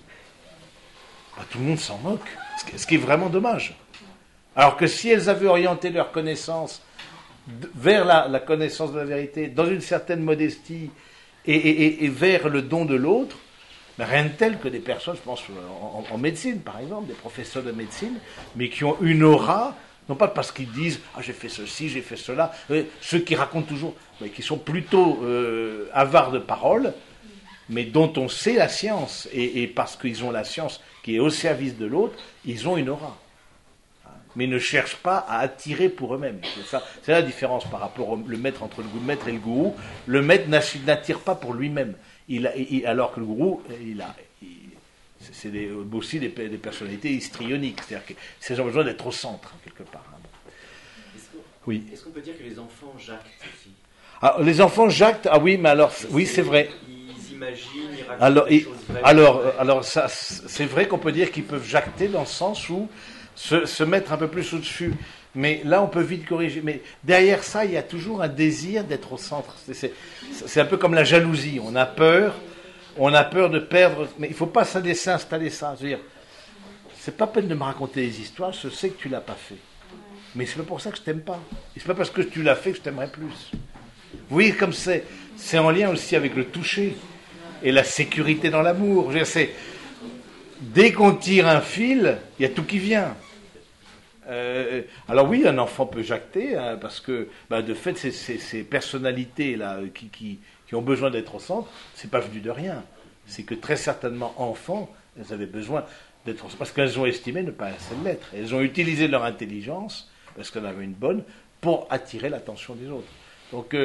le monde s'en moque, ce qui est vraiment dommage. Alors que si elles avaient orienté leur connaissance vers la connaissance de la vérité, dans une certaine modestie, et vers le don de l'autre, mais rien de tel que des personnes, je pense en médecine par exemple, des professeurs de médecine, mais qui ont une aura, non pas parce qu'ils disent « Ah, j'ai fait ceci, j'ai fait cela », ceux qui racontent toujours, mais qui sont plutôt avares de paroles, mais dont on sait la science, et parce qu'ils ont la science qui est au service de l'autre, ils ont une aura. Mais ne cherchent pas à attirer pour eux-mêmes. C'est la différence par rapport au maître, entre le maître et le gourou. Le maître n'attire pas pour lui-même, alors que le gourou, c'est aussi des personnalités histrioniques, c'est-à-dire qu'ils ont besoin d'être au centre, quelque part. Est-ce qu'on peut dire que les enfants jactent aussi? Les enfants jactent, oui, mais alors, oui, c'est vrai. Ils imaginent, ils racontent des choses vraies. Alors ça, c'est vrai qu'on peut dire qu'ils peuvent jacter dans le sens où se mettre un peu plus au-dessus. Mais là, on peut vite corriger. Mais derrière ça, il y a toujours un désir d'être au centre. C'est un peu comme la jalousie. On a peur de perdre. Mais il ne faut pas se laisser installer ça. Je veux dire, c'est pas peine de me raconter des histoires. Je sais que tu l'as pas fait. Mais c'est pas pour ça que je t'aime pas. Et c'est pas parce que tu l'as fait que je t'aimerais plus. Vous voyez comme c'est en lien aussi avec le toucher et la sécurité dans l'amour. Je veux dire, dès qu'on tire un fil, il y a tout qui vient. Alors oui, un enfant peut jacter, hein, parce que de fait, ces personnalités-là qui ont besoin d'être au centre, c'est pas venu de rien. C'est que très certainement, enfants, elles avaient besoin d'être au centre, parce qu'elles ont estimé ne pas assez l'être. Elles ont utilisé leur intelligence, parce qu'elles avaient une bonne, pour attirer l'attention des autres. Donc,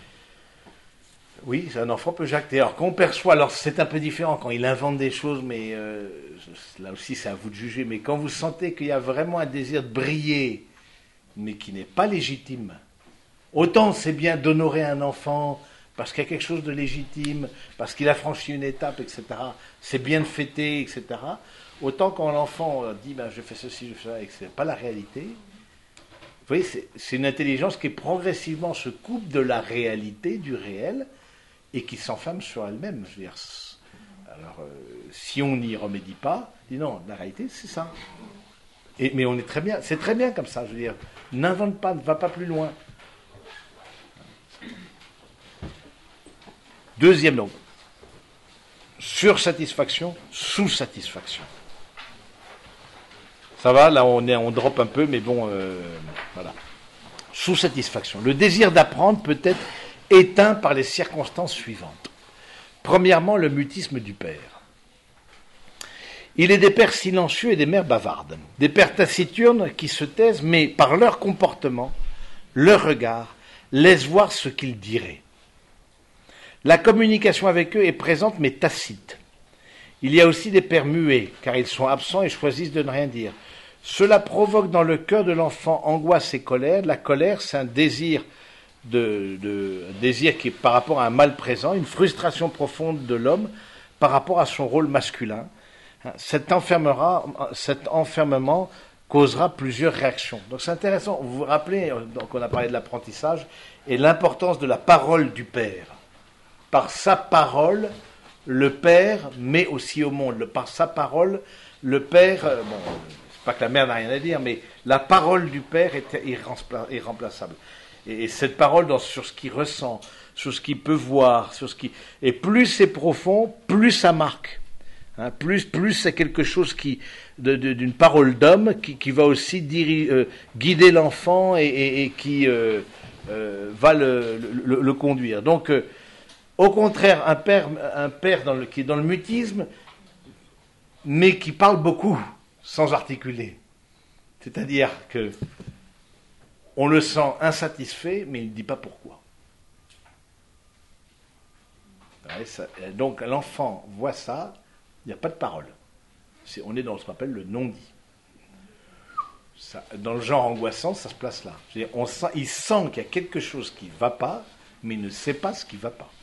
oui, un enfant peut jacter. Alors, qu'on perçoit, alors c'est un peu différent quand il invente des choses, mais là aussi c'est à vous de juger. Mais quand vous sentez qu'il y a vraiment un désir de briller, mais qui n'est pas légitime, autant c'est bien d'honorer un enfant parce qu'il y a quelque chose de légitime, parce qu'il a franchi une étape, etc. C'est bien de fêter, etc. Autant quand l'enfant dit je fais ceci, je fais ça, et que ce n'est pas la réalité. Vous voyez, c'est une intelligence qui progressivement se coupe de la réalité, du réel, et qui s'enferme sur elle-même. Je veux dire, alors, si on n'y remédie pas, dit non, la réalité, c'est ça. Mais on est très bien, c'est très bien comme ça. Je veux dire, n'invente pas, ne va pas plus loin. Deuxième donc, sursatisfaction, sous-satisfaction. Ça va, là on drop un peu, mais bon, voilà. Sous-satisfaction. Le désir d'apprendre peut être éteint par les circonstances suivantes. Premièrement, le mutisme du père. Il est des pères silencieux et des mères bavardes, des pères taciturnes qui se taisent, mais par leur comportement, leur regard, laissent voir ce qu'ils diraient. La communication avec eux est présente mais tacite. Il y a aussi des pères muets, car ils sont absents et choisissent de ne rien dire. Cela provoque dans le cœur de l'enfant angoisse et colère. La colère, c'est un désir désir qui est par rapport à un mal présent, une frustration profonde de l'homme par rapport à son rôle masculin. Cet enfermement causera plusieurs réactions. Donc c'est intéressant. Vous vous rappelez, donc on a parlé de l'apprentissage et l'importance de la parole du père. Par sa parole, le père met aussi au monde. Par sa parole, le père, c'est pas que la mère n'a rien à dire, mais la parole du père est irremplaçable. Et cette parole sur ce qu'il ressent, sur ce qu'il peut voir, et plus c'est profond, plus ça marque. Hein, plus c'est quelque chose d'une parole d'homme qui va aussi guider l'enfant et qui va le conduire. Donc, au contraire, un père qui est dans le mutisme, mais qui parle beaucoup, sans articuler. C'est-à-dire que on le sent insatisfait, mais il ne dit pas pourquoi. Donc l'enfant voit ça, il n'y a pas de parole. On est dans ce qu'on appelle le non-dit. Dans le genre angoissant, ça se place là. Il sent qu'il y a quelque chose qui ne va pas, mais il ne sait pas ce qui ne va pas.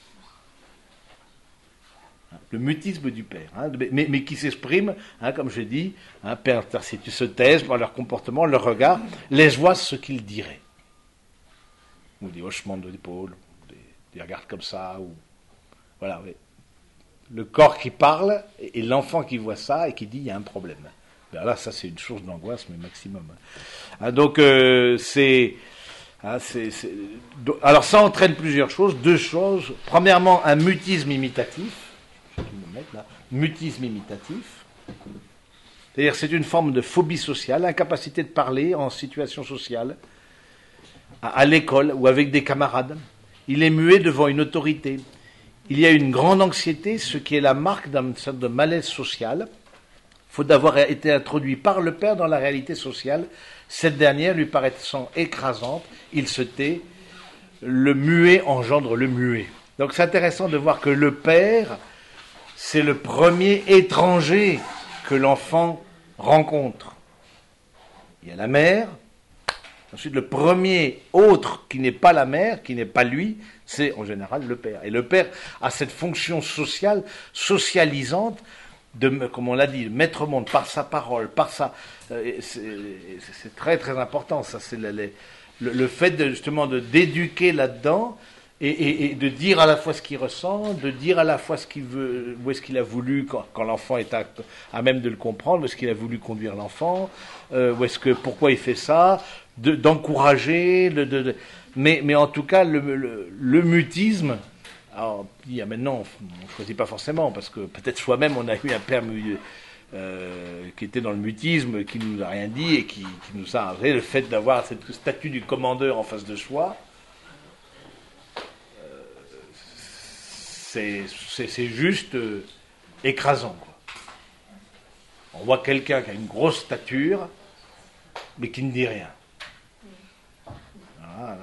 Le mutisme du père, mais qui s'exprime, comme je dis, père taciturne se taisent par leur comportement, leur regard, laisse voir ce qu'ils diraient. Ou des hochements d'épaule, des regards comme ça, ou voilà, oui. Le corps qui parle et l'enfant qui voit ça et qui dit il y a un problème. Ben là, ça c'est une source d'angoisse, mais maximum. Donc alors ça entraîne plusieurs choses, deux choses. Premièrement, un mutisme imitatif. Mutisme imitatif, c'est-à-dire c'est une forme de phobie sociale, incapacité de parler en situation sociale, à l'école ou avec des camarades. Il est muet devant une autorité. Il y a une grande anxiété, ce qui est la marque d'une sorte de malaise social, faute d'avoir été introduit par le père dans la réalité sociale. Cette dernière lui paraissant écrasante, il se tait. Le muet engendre le muet. Donc c'est intéressant de voir que le père, c'est le premier étranger que l'enfant rencontre. Il y a la mère, Ensuite, le premier autre qui n'est pas la mère, qui n'est pas lui, c'est en général le père. Et le père a cette fonction sociale, socialisante, comme on l'a dit, mettre au monde par sa parole, par sa... c'est très très important, ça, c'est le fait justement d'éduquer là-dedans, et de dire à la fois ce qu'il ressent, de dire à la fois ce qu'il veut, où est-ce qu'il a voulu, quand l'enfant est à même de le comprendre, où est-ce qu'il a voulu conduire l'enfant, pourquoi il fait ça, d'encourager, mais en tout cas, le mutisme, alors, il y a maintenant, on ne choisit pas forcément, parce que peut-être soi-même, on a eu un père qui était dans le mutisme, qui nous a rien dit, et qui nous a... Le fait d'avoir cette statue du commandeur en face de soi, c'est juste écrasant, quoi. On voit quelqu'un qui a une grosse stature, mais qui ne dit rien. Voilà.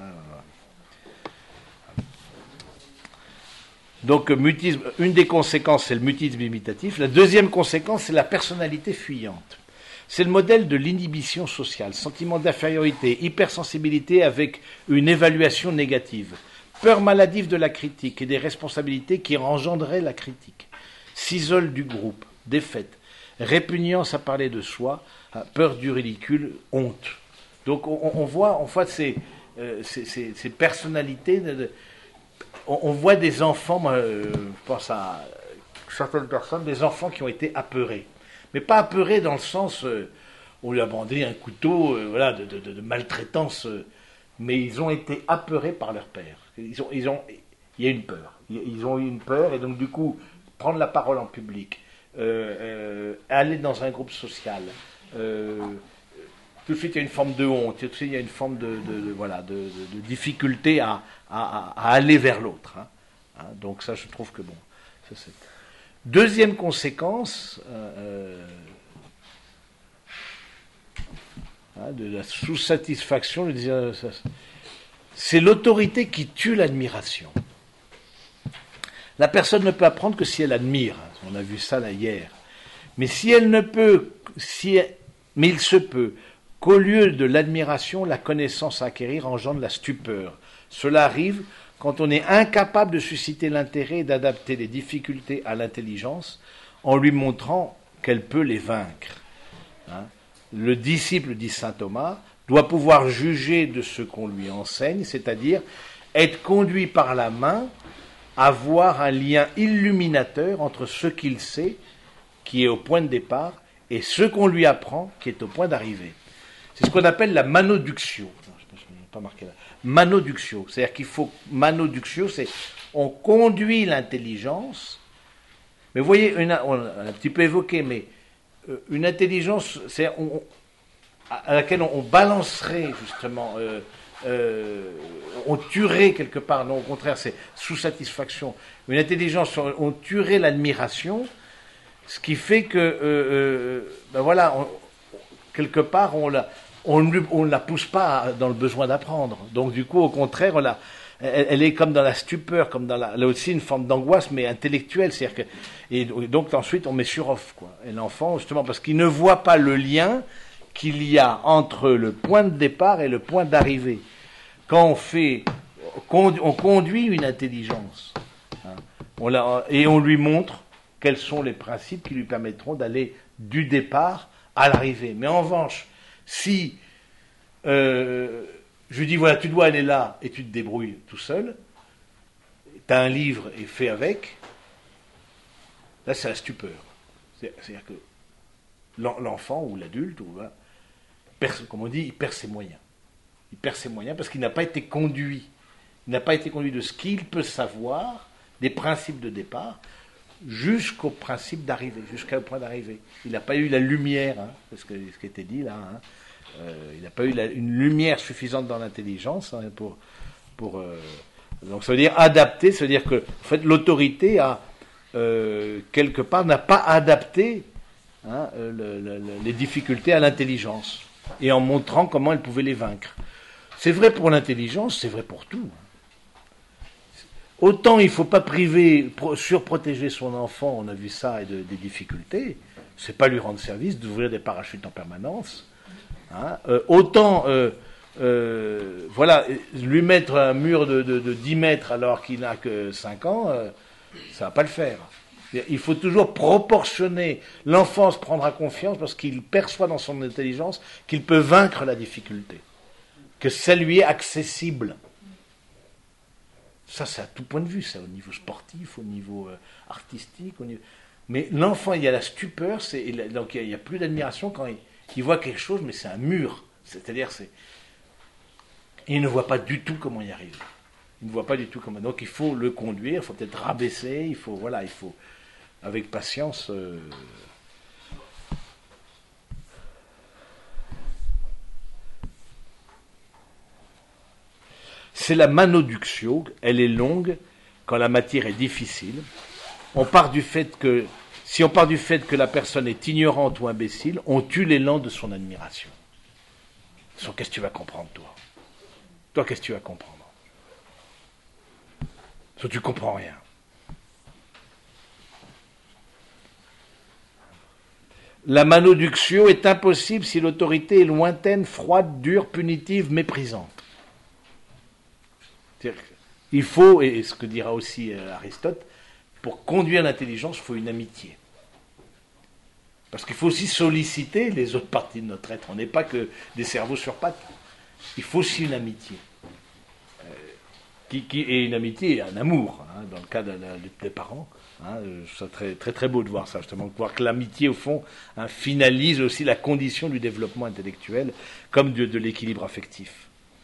Donc, mutisme, une des conséquences, c'est le mutisme imitatif. La deuxième conséquence, c'est la personnalité fuyante. C'est le modèle de l'inhibition sociale, sentiment d'infériorité, hypersensibilité avec une évaluation négative, peur maladive de la critique et des responsabilités qui engendraient la critique, s'isole du groupe, défaite, répugnance à parler de soi, peur du ridicule, honte. Donc on voit ces personnalités, on voit des enfants, moi, je pense à certaines personnes, des enfants qui ont été apeurés. Mais pas apeurés dans le sens, on lui a bandé un couteau, de maltraitance, mais ils ont été apeurés par leur père. Il y a une peur. Ils ont eu une peur, et donc du coup, prendre la parole en public, aller dans un groupe social, tout de suite il y a une forme de honte, tout de suite il y a une forme de difficulté à aller vers l'autre. Donc ça, je trouve que bon. Ça, c'est... Deuxième conséquence de la sous-satisfaction, c'est l'autorité qui tue l'admiration. La personne ne peut apprendre que si elle admire. On a vu ça là hier. Mais si elle ne peut, mais il se peut qu'au lieu de l'admiration, la connaissance à acquérir engendre la stupeur. Cela arrive quand on est incapable de susciter l'intérêt et d'adapter les difficultés à l'intelligence en lui montrant qu'elle peut les vaincre. Le disciple, dit saint Thomas, doit pouvoir juger de ce qu'on lui enseigne, c'est-à-dire être conduit par la main, avoir un lien illuminateur entre ce qu'il sait, qui est au point de départ, et ce qu'on lui apprend, qui est au point d'arrivée. C'est ce qu'on appelle la manoductio. Je n'ai pas marqué là. Manoductio, c'est-à-dire qu'il faut... Manoductio, c'est... On conduit l'intelligence, mais vous voyez, on a un petit peu évoqué, mais une intelligence, c'est à laquelle on balancerait justement, on tuerait quelque part, non, au contraire, c'est sous-satisfaction. Une intelligence, on tuerait l'admiration, ce qui fait que, quelque part, on ne la pousse pas dans le besoin d'apprendre. Donc, du coup, au contraire, elle est comme dans la stupeur, comme là aussi une forme d'angoisse, mais intellectuelle. C'est-à-dire et donc, ensuite, on met sur off, quoi. Et l'enfant, justement, parce qu'il ne voit pas le lien qu'il y a entre le point de départ et le point d'arrivée. Quand on conduit une intelligence, et on lui montre quels sont les principes qui lui permettront d'aller du départ à l'arrivée. Mais en revanche, si je lui dis, voilà, tu dois aller là et tu te débrouilles tout seul, tu as un livre et fais avec, là c'est la stupeur. C'est-à-dire que l'enfant ou l'adulte, comme on dit, il perd ses moyens. Il perd ses moyens parce qu'il n'a pas été conduit. Il n'a pas été conduit de ce qu'il peut savoir, des principes de départ, jusqu'au principe d'arrivée, jusqu'au point d'arrivée. Il n'a pas eu la lumière, c'est ce qui a été dit là, il n'a pas eu une lumière suffisante dans l'intelligence donc ça veut dire adapter, ça veut dire que en fait, l'autorité a quelque part n'a pas adapté les difficultés à l'intelligence et en montrant comment elle pouvait les vaincre. C'est vrai pour l'intelligence, c'est vrai pour tout. Autant il ne faut pas surprotéger son enfant, on a vu ça, et des difficultés, c'est pas lui rendre service d'ouvrir des parachutes en permanence. Autant voilà, lui mettre un mur de 10 mètres alors qu'il n'a que 5 ans, ça va pas le faire. Il faut toujours proportionner. L'enfance prendra confiance parce qu'il perçoit dans son intelligence qu'il peut vaincre la difficulté, que ça lui est accessible. Ça, c'est à tout point de vue, ça, au niveau sportif, au niveau artistique. Mais l'enfant, il y a la stupeur, donc il n'y a plus d'admiration quand il voit quelque chose, mais c'est un mur. C'est-à-dire, il ne voit pas du tout comment y arriver. Il ne voit pas du tout comment. Donc il faut le conduire, il faut peut-être rabaisser, il faut, avec patience. C'est la manoductio, elle est longue quand la matière est difficile. Si on part du fait que la personne est ignorante ou imbécile, on tue l'élan de son admiration. Qu'est-ce que tu vas comprendre, toi ? Toi, qu'est-ce que tu vas comprendre ? Tu comprends rien. La manoductio est impossible si l'autorité est lointaine, froide, dure, punitive, méprisante. Il faut, et ce que dira aussi Aristote, pour conduire l'intelligence, il faut une amitié. Parce qu'il faut aussi solliciter les autres parties de notre être. On n'est pas que des cerveaux sur pattes. Il faut aussi une amitié. Et une amitié et un amour, hein, dans le cas des parents. Hein, c'est très, très, très beau de voir ça, justement, de voir que l'amitié, au fond, hein, finalise aussi la condition du développement intellectuel, comme de l'équilibre affectif.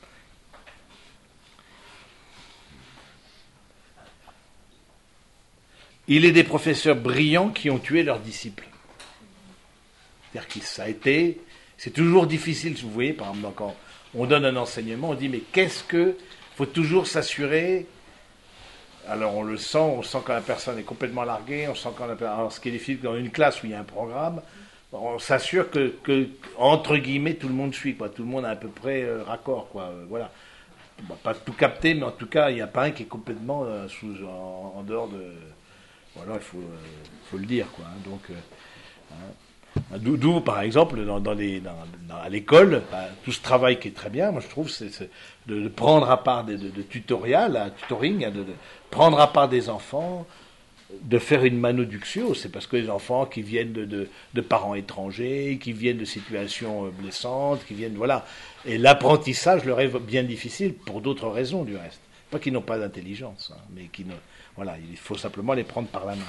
Il est des professeurs brillants qui ont tué leurs disciples. C'est-à-dire que c'est toujours difficile, vous voyez, par exemple, quand on donne un enseignement, on dit, mais il faut toujours s'assurer. Alors on sent quand la personne est complètement larguée, alors ce qui est difficile dans une classe où il y a un programme, on s'assure que entre guillemets, tout le monde suit, quoi. Tout le monde a à peu près raccord, quoi. Voilà. On va pas tout capter, mais en tout cas, il n'y a pas un qui est complètement en dehors de... Voilà, il faut le dire, quoi. Hein. Donc, d'où, par exemple, à l'école, tout ce travail qui est très bien, moi je trouve, c'est de prendre à part de tutoring, de prendre à part des enfants, de faire une manoductio. C'est parce que les enfants qui viennent de parents étrangers, qui viennent de situations blessantes, qui viennent, voilà. Et l'apprentissage leur est bien difficile pour d'autres raisons, du reste. Pas qu'ils n'ont pas d'intelligence, hein, mais voilà, il faut simplement les prendre par la main.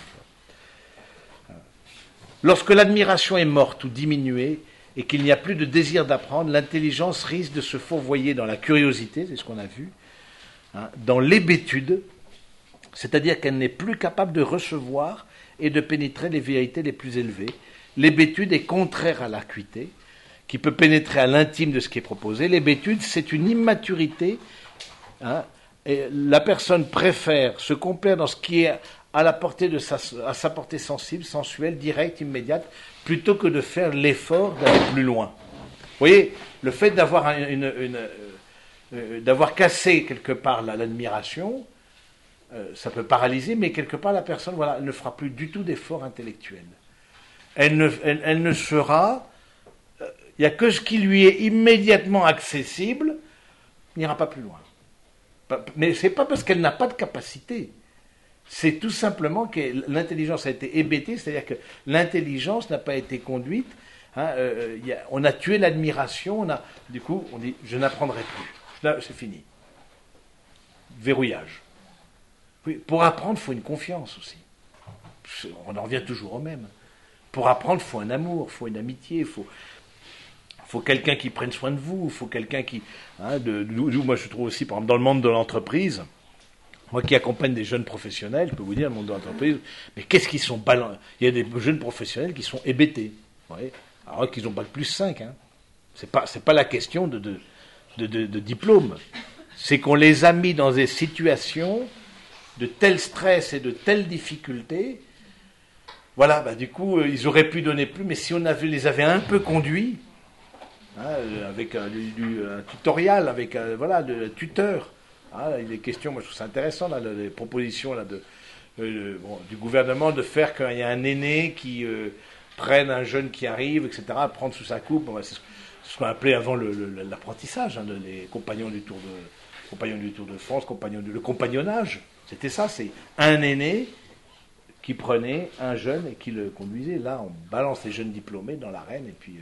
Lorsque l'admiration est morte ou diminuée et qu'il n'y a plus de désir d'apprendre, l'intelligence risque de se fourvoyer dans la curiosité, c'est ce qu'on a vu, hein, dans l'hébétude, c'est-à-dire qu'elle n'est plus capable de recevoir et de pénétrer les vérités les plus élevées. L'hébétude est contraire à l'acuité, qui peut pénétrer à l'intime de ce qui est proposé. L'hébétude, c'est une immaturité, hein, et la personne préfère se complaire dans ce qui est à sa portée sensible, sensuelle, directe, immédiate, plutôt que de faire l'effort d'aller plus loin. Vous voyez, le fait d'avoir d'avoir cassé quelque part l'admiration, ça peut paralyser, mais quelque part la personne, voilà, elle ne fera plus du tout d'effort intellectuel. Elle ne fera, il n'y a que ce qui lui est immédiatement accessible, n'ira pas plus loin. Mais c'est pas parce qu'elle n'a pas de capacité. C'est tout simplement que l'intelligence a été hébétée, c'est-à-dire que l'intelligence n'a pas été conduite. Hein, on a tué l'admiration, du coup, on dit je n'apprendrai plus. Là, c'est fini. Verrouillage. Oui, pour apprendre, il faut une confiance aussi. On en revient toujours au même. Pour apprendre, il faut un amour, il faut une amitié, il faut quelqu'un qui prenne soin de vous, il faut quelqu'un qui... Hein, moi, je trouve aussi, par exemple, dans le monde de l'entreprise, moi qui accompagne des jeunes professionnels, je peux vous dire, le monde de l'entreprise, mais qu'est-ce qu'ils sont ballants. Il y a des jeunes professionnels qui sont hébétés, vous voyez, alors qu'ils n'ont pas le plus 5. Hein. C'est pas la question de diplôme. C'est qu'on les a mis dans des situations de tel stress et de telles difficultés. Voilà, du coup, ils auraient pu donner plus, mais si on les avait un peu conduits, hein, avec un tutoriel, avec le tuteur. Ah, il est question, moi je trouve ça intéressant, là, les propositions là, du gouvernement de faire qu'il y a un aîné qui prenne un jeune qui arrive, etc., prendre sous sa coupe. ce qu'on appelait avant l'apprentissage, hein, les compagnons du Tour de France, le compagnonnage. C'était ça, c'est un aîné qui prenait un jeune et qui le conduisait. Là, on balance les jeunes diplômés dans l'arène, et puis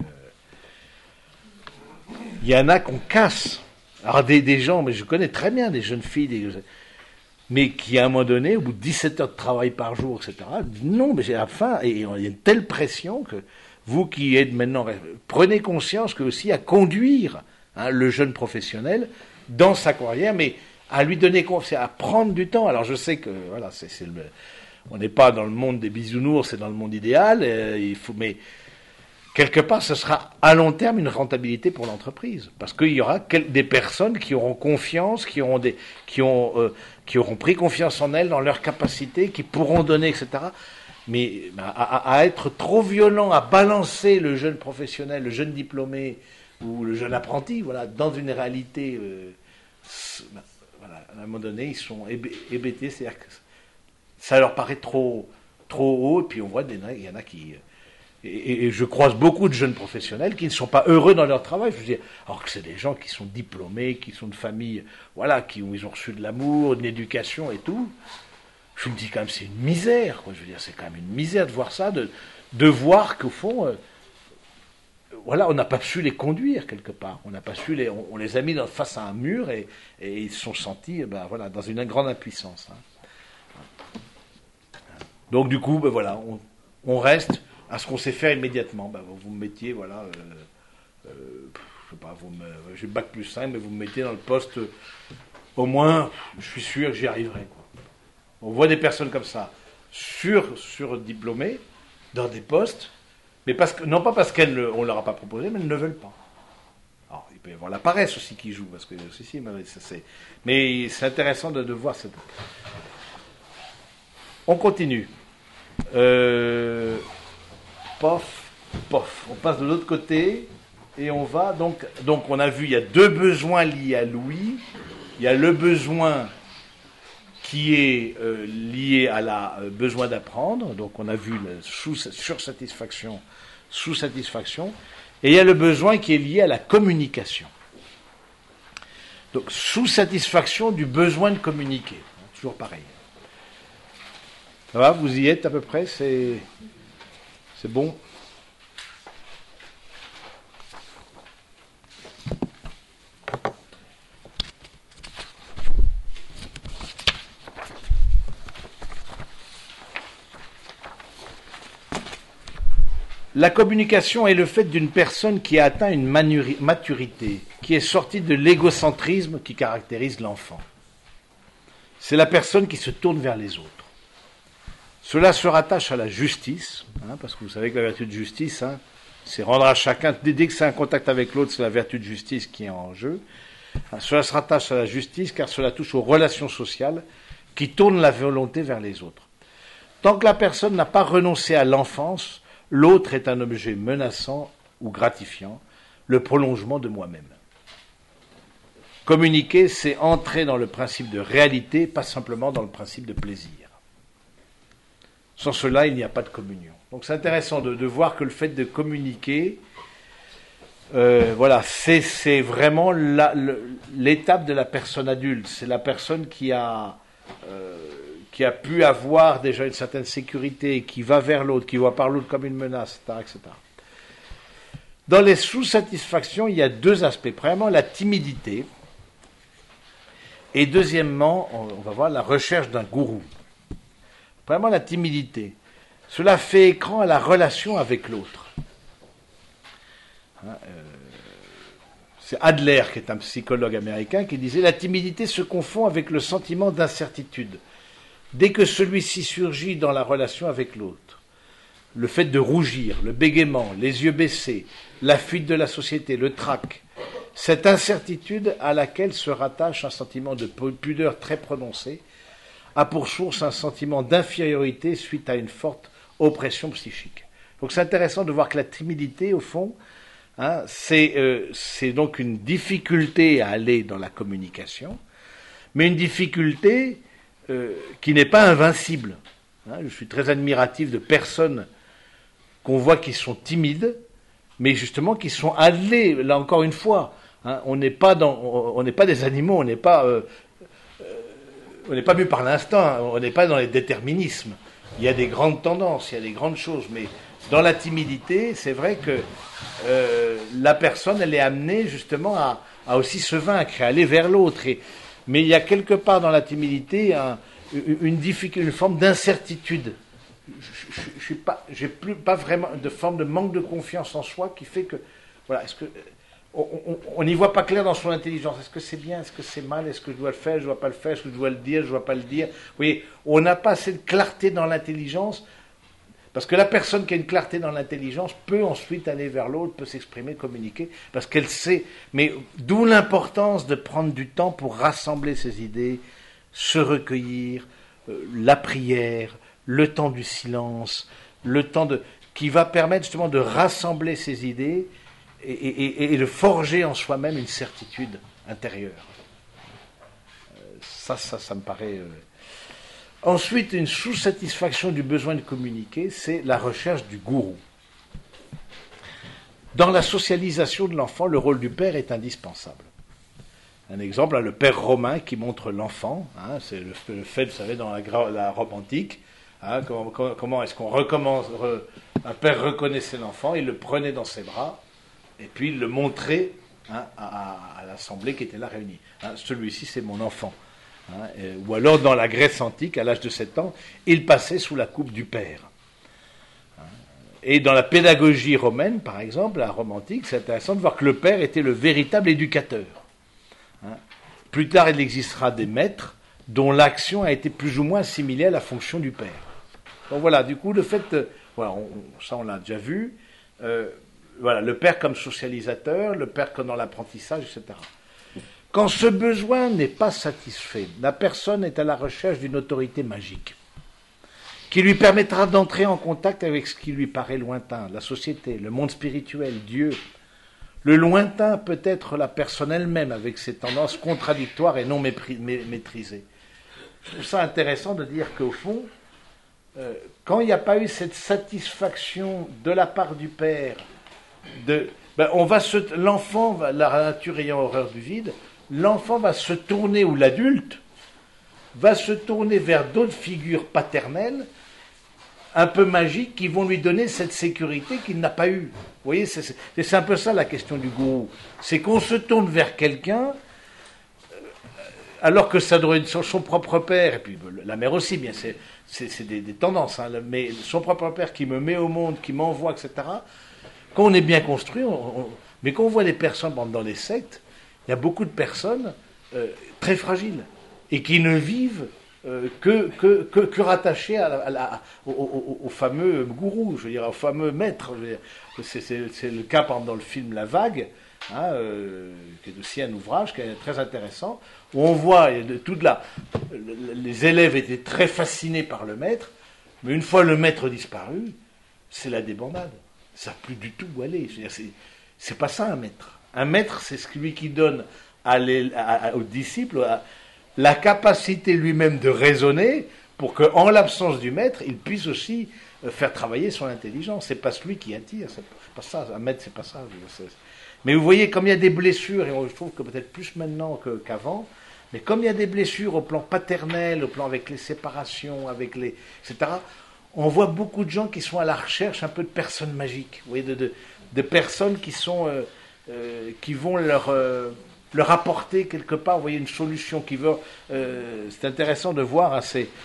il y en a qu'on casse. Alors des gens, mais je connais très bien des jeunes filles, mais qui à un moment donné, au bout de 17 heures de travail par jour, etc., disent non, mais j'ai la faim, et il y a une telle pression que vous qui êtes maintenant, prenez conscience que aussi à conduire le jeune professionnel dans sa carrière, mais à lui donner confiance, à prendre du temps. Alors je sais que voilà, on n'est pas dans le monde des bisounours, c'est dans le monde idéal. Mais quelque part, ce sera à long terme une rentabilité pour l'entreprise, parce qu'il y aura des personnes qui auront confiance, qui auront pris confiance en elles, dans leurs capacités, qui pourront donner, etc. Mais à être trop violent, à balancer le jeune professionnel, le jeune diplômé ou le jeune apprenti, voilà, dans une réalité, voilà, à un moment donné, ils sont hébétés, c'est-à-dire que ça leur paraît trop haut, et puis on voit il y en a qui... Et je croise beaucoup de jeunes professionnels qui ne sont pas heureux dans leur travail. Je veux dire, alors que c'est des gens qui sont diplômés, qui sont de familles, voilà, ils ont reçu de l'amour, une éducation et tout. Je me dis quand même, c'est une misère, quoi. Je veux dire, c'est quand même une misère de voir ça, de voir qu'au fond, voilà, on n'a pas su les conduire quelque part. On n'a pas su on les a mis face à un mur et ils se sont sentis, voilà, dans une grande impuissance. Hein. Donc du coup, voilà, on reste à ce qu'on sait faire immédiatement. Vous me mettiez, voilà, je sais pas, j'ai bac plus 5, mais vous me mettez dans le poste, au moins, je suis sûr que j'y arriverai, quoi. On voit des personnes comme ça, surdiplômées, dans des postes, mais non pas parce qu'on ne leur a pas proposé, mais elles ne veulent pas. Alors, il peut y avoir la paresse aussi qui joue, parce que mais c'est intéressant de voir cette... On continue. Pof. On passe de l'autre côté et on va donc on a vu, il y a deux besoins liés à l'ouïe. Il y a le besoin qui est lié à la besoin d'apprendre. Donc on a vu la sursatisfaction, sous-satisfaction. Et il y a le besoin qui est lié à la communication. Donc sous-satisfaction du besoin de communiquer. Toujours pareil. Ça va, vous y êtes à peu près, c'est bon. La communication est le fait d'une personne qui a atteint une maturité, qui est sortie de l'égocentrisme qui caractérise l'enfant. C'est la personne qui se tourne vers les autres. Cela se rattache à la justice, parce que vous savez que la vertu de justice, c'est rendre à chacun, dès que c'est un contact avec l'autre, c'est la vertu de justice qui est en jeu. Cela se rattache à la justice car cela touche aux relations sociales qui tournent la volonté vers les autres. Tant que la personne n'a pas renoncé à l'enfance, l'autre est un objet menaçant ou gratifiant, le prolongement de moi-même. Communiquer, c'est entrer dans le principe de réalité, pas simplement dans le principe de plaisir. Sans cela, il n'y a pas de communion. Donc c'est intéressant de voir que le fait de communiquer, voilà, c'est vraiment l'étape de la personne adulte. C'est la personne qui a pu avoir déjà une certaine sécurité, qui va vers l'autre, qui voit par l'autre comme une menace, etc., etc. Dans les sous-satisfactions, il y a deux aspects. Premièrement, la timidité. Et deuxièmement, on va voir la recherche d'un gourou. Premièrement, la timidité. Cela fait écran à la relation avec l'autre. C'est Adler, qui est un psychologue américain, qui disait « La timidité se confond avec le sentiment d'incertitude. Dès que celui-ci surgit dans la relation avec l'autre, le fait de rougir, le bégaiement, les yeux baissés, la fuite de la société, le trac, cette incertitude à laquelle se rattache un sentiment de pudeur très prononcé, a pour source un sentiment d'infériorité suite à une forte oppression psychique. » Donc c'est intéressant de voir que la timidité, au fond, c'est donc une difficulté à aller dans la communication, mais une difficulté qui n'est pas invincible. Je suis très admiratif de personnes qu'on voit qui sont timides, mais justement qui sont allés, là encore une fois, hein, on n'est pas des animaux, on n'est pas mu par l'instinct, hein, on n'est pas dans les déterminismes. Il y a des grandes tendances, il y a des grandes choses, mais dans la timidité, c'est vrai que la personne, elle est amenée justement à aussi se vaincre, à aller vers l'autre. Mais il y a quelque part dans la timidité une difficulté, une forme d'incertitude. J'ai pas vraiment de forme de manque de confiance en soi qui fait que, voilà, est-ce que on n'y voit pas clair dans son intelligence. Est-ce que c'est bien, est-ce que c'est mal, est-ce que je dois le faire, je dois pas le faire, est-ce que je dois le dire, je dois pas le dire. Vous voyez, on n'a pas assez de clarté dans l'intelligence, parce que la personne qui a une clarté dans l'intelligence peut ensuite aller vers l'autre, peut s'exprimer, communiquer, parce qu'elle sait. Mais d'où l'importance de prendre du temps pour rassembler ses idées, se recueillir, la prière, le temps du silence, le temps qui va permettre justement de rassembler ses idées et de forger en soi-même une certitude intérieure. Ça me paraît... Ensuite, une sous-satisfaction du besoin de communiquer, c'est la recherche du gourou. Dans la socialisation de l'enfant, le rôle du père est indispensable. Un exemple, le père romain qui montre l'enfant, hein, c'est le fait, vous savez, dans la Rome antique, hein, comment est-ce qu'on recommence, un père reconnaissait l'enfant, il le prenait dans ses bras, et puis il le montrait, hein, à l'assemblée qui était là réunie. Hein, celui-ci, c'est mon enfant. Hein, ou alors, dans la Grèce antique, à l'âge de 7 ans, il passait sous la coupe du père. Hein, et dans la pédagogie romaine, par exemple, la Rome antique, c'est intéressant de voir que le père était le véritable éducateur. Hein. Plus tard, il existera des maîtres dont l'action a été plus ou moins assimilée à la fonction du père. Donc voilà, du coup, le fait, voilà, ça on l'a déjà vu, voilà, le père comme socialisateur, le père comme dans l'apprentissage, etc. Quand ce besoin n'est pas satisfait, la personne est à la recherche d'une autorité magique qui lui permettra d'entrer en contact avec ce qui lui paraît lointain, la société, le monde spirituel, Dieu. Le lointain peut être la personne elle-même avec ses tendances contradictoires et non maîtrisées. Je trouve ça intéressant de dire qu'au fond, quand il n'y a pas eu cette satisfaction de la part du père, l'enfant, la nature ayant horreur du vide, l'enfant va se tourner, ou l'adulte va se tourner vers d'autres figures paternelles, un peu magiques, qui vont lui donner cette sécurité qu'il n'a pas eue. Vous voyez, c'est un peu ça la question du gourou. C'est qu'on se tourne vers quelqu'un, alors que ça doit être son propre père, et puis la mère aussi, bien, c'est des tendances, hein, mais son propre père qui me met au monde, qui m'envoie, etc. Quand on est bien construit, mais quand on voit des personnes dans les sectes, il y a beaucoup de personnes très fragiles et qui ne vivent que rattachées au fameux gourou, je veux dire, au fameux maître. C'est le cas, par exemple, dans le film La Vague, hein, qui est aussi un ouvrage qui est très intéressant, où on voit les élèves étaient très fascinés par le maître, mais une fois le maître disparu, c'est la débandade. Ils ne savent plus du tout où aller. Je veux dire, c'est pas ça un maître. Un maître, c'est celui qui donne aux disciples la capacité lui-même de raisonner pour qu'en l'absence du maître, il puisse aussi faire travailler son intelligence. C'est pas celui qui attire, c'est pas ça. Un maître, c'est pas ça. Mais vous voyez, comme il y a des blessures, et je trouve que peut-être plus maintenant qu'avant, mais comme il y a des blessures au plan paternel, au plan avec les séparations, etc., on voit beaucoup de gens qui sont à la recherche un peu de personnes magiques, vous voyez, de personnes qui vont leur apporter quelque part, vous voyez, une solution c'est intéressant de voir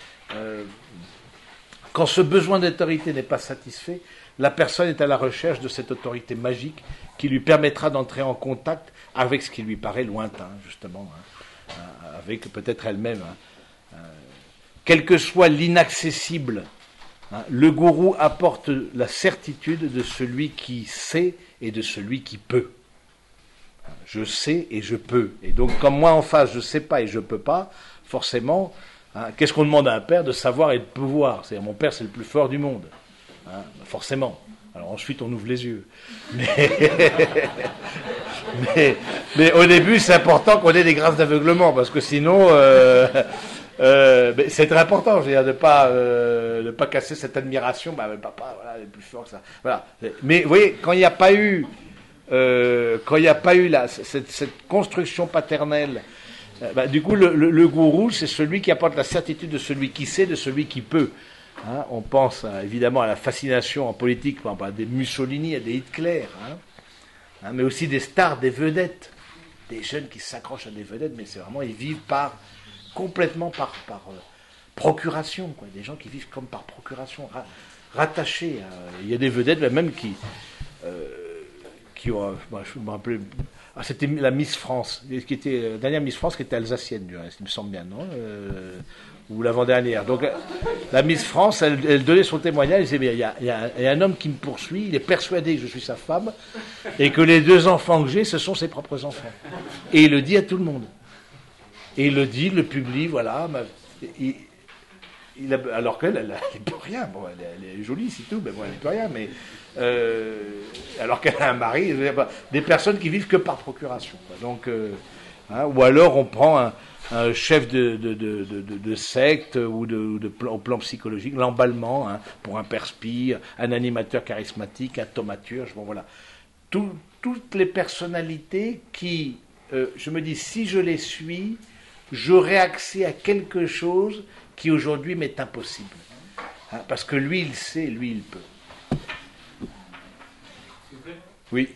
quand ce besoin d'autorité n'est pas satisfait, la personne est à la recherche de cette autorité magique qui lui permettra d'entrer en contact avec ce qui lui paraît lointain, justement, hein, avec peut-être elle-même. Hein, quel que soit l'inaccessible, hein, le gourou apporte la certitude de celui qui sait et de celui qui peut. Je sais et je peux. Et donc, comme moi en face, je ne sais pas et je ne peux pas, forcément, hein, qu'est-ce qu'on demande à un père? De savoir et de pouvoir. C'est-à-dire, mon père, c'est le plus fort du monde. Hein, forcément. Alors ensuite, on ouvre les yeux. Mais au début, c'est important qu'on ait des grâces d'aveuglement, parce que sinon, Mais c'est très important, je veux dire, de pas casser cette admiration. Bah, papa, voilà, il est plus fort que ça. Voilà. Mais vous voyez, quand il n'y a pas eu, cette construction paternelle, bah, du coup, le gourou, c'est celui qui apporte la certitude de celui qui sait, de celui qui peut. Hein, on pense évidemment à la fascination en politique, par exemple, à des Mussolini, à des Hitler, hein, mais aussi des stars, des vedettes, des jeunes qui s'accrochent à des vedettes, mais c'est vraiment, ils vivent complètement par procuration, quoi. Des gens qui vivent comme par procuration, rattachés. Il y a des vedettes même qui ont, je me rappelle, c'était la Miss France, qui était la dernière Miss France qui était alsacienne, du reste, il me semble bien, non ou l'avant-dernière. Donc la Miss France, elle donnait son témoignage, elle disait, mais il y a un homme qui me poursuit, il est persuadé que je suis sa femme, et que les 2 enfants que j'ai, ce sont ses propres enfants. Et il le dit à tout le monde. Et il le dit, il le publie, voilà. Alors qu'elle, elle n'est plus rien. Bon, elle est jolie, c'est tout, mais bon, elle n'est plus rien. Mais, alors qu'elle a un mari, des personnes qui vivent que par procuration. Quoi. Donc, ou alors on prend un chef de secte ou au plan psychologique, l'emballement, pour un perspi, un animateur charismatique, un thaumaturge, bon voilà. Toutes les personnalités qui, je me dis, si je les suis, j'aurai accès à quelque chose qui aujourd'hui m'est impossible. Hein, parce que lui, il sait, lui, il peut. S'il vous plaît. Oui.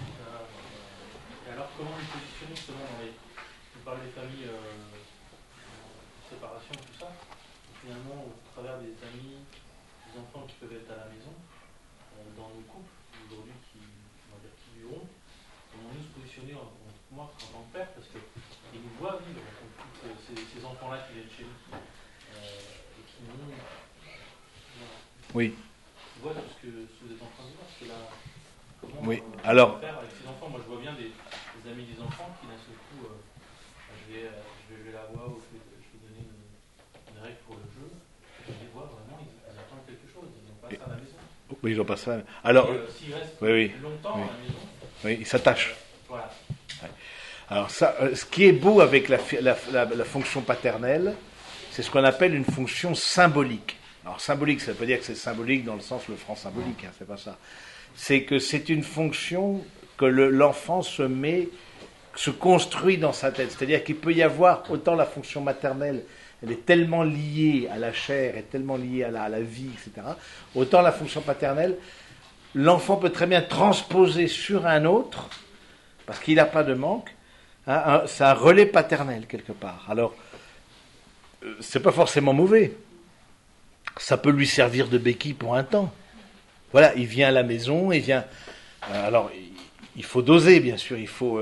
Et alors, comment nous positionnons selon vous parlez des familles, séparation, tout ça. Finalement, au travers des amis, des enfants qui peuvent être à la maison, dans nos couples, aujourd'hui, qui vivront, comment nous se positionner, moi, en tant que père, parce qu'ils nous voient vivre, ces enfants-là qui viennent chez nous, et qui nous... Oui. Tu vois tout ce que vous êtes en train de dire, parce que là, comment oui. Alors, faire avec ces enfants, moi je vois bien des amis des enfants qui d'un seul coup, je vais jouer la voix ou je vais donner une règle pour le jeu, je les vois vraiment, ils attendent quelque chose, ils n'ont pas ça à la maison. Oui, ils n'ont pas ça. Alors, s'ils restent oui, longtemps à la maison, oui, ils s'attachent. Voilà. Ouais. Alors ça, ce qui est beau avec la fonction paternelle, c'est ce qu'on appelle une fonction symbolique. Alors symbolique, ça veut pas dire que c'est symbolique dans le sens le franc symbolique, hein, c'est pas ça. C'est que c'est une fonction que l'enfant se construit dans sa tête. C'est-à-dire qu'il peut y avoir autant la fonction maternelle, elle est tellement liée à la chair, est tellement liée à la vie, etc. Autant la fonction paternelle, l'enfant peut très bien transposer sur un autre, parce qu'il n'a pas de manque. Hein, c'est un relais paternel quelque part. Alors, c'est pas forcément mauvais. Ça peut lui servir de béquille pour un temps. Voilà, il vient à la maison, il vient. Alors, il faut doser, bien sûr. Il faut.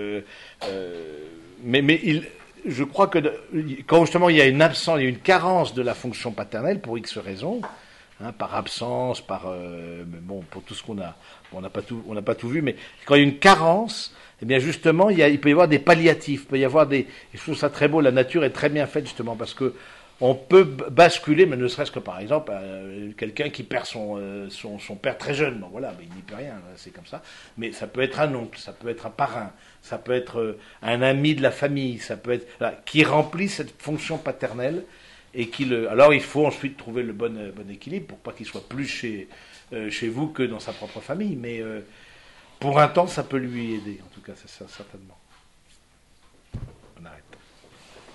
Je crois que quand justement il y a une absence, il y a une carence de la fonction paternelle pour X raisons, hein, par absence, bon, pour tout ce qu'on a, on n'a pas tout vu, mais quand il y a une carence, eh bien justement, il peut y avoir des palliatifs, il peut y avoir je trouve ça très beau, la nature est très bien faite justement parce que on peut basculer, mais ne serait-ce que par exemple, quelqu'un qui perd son père très jeune, bon voilà, mais il n'y peut rien, c'est comme ça. Mais ça peut être un oncle, ça peut être un parrain, ça peut être un ami de la famille, ça peut être qui remplit cette fonction paternelle et alors il faut ensuite trouver le bon équilibre pour pas qu'il soit plus chez vous que dans sa propre famille, mais pour un temps ça peut lui aider, en tout cas c'est ça certainement.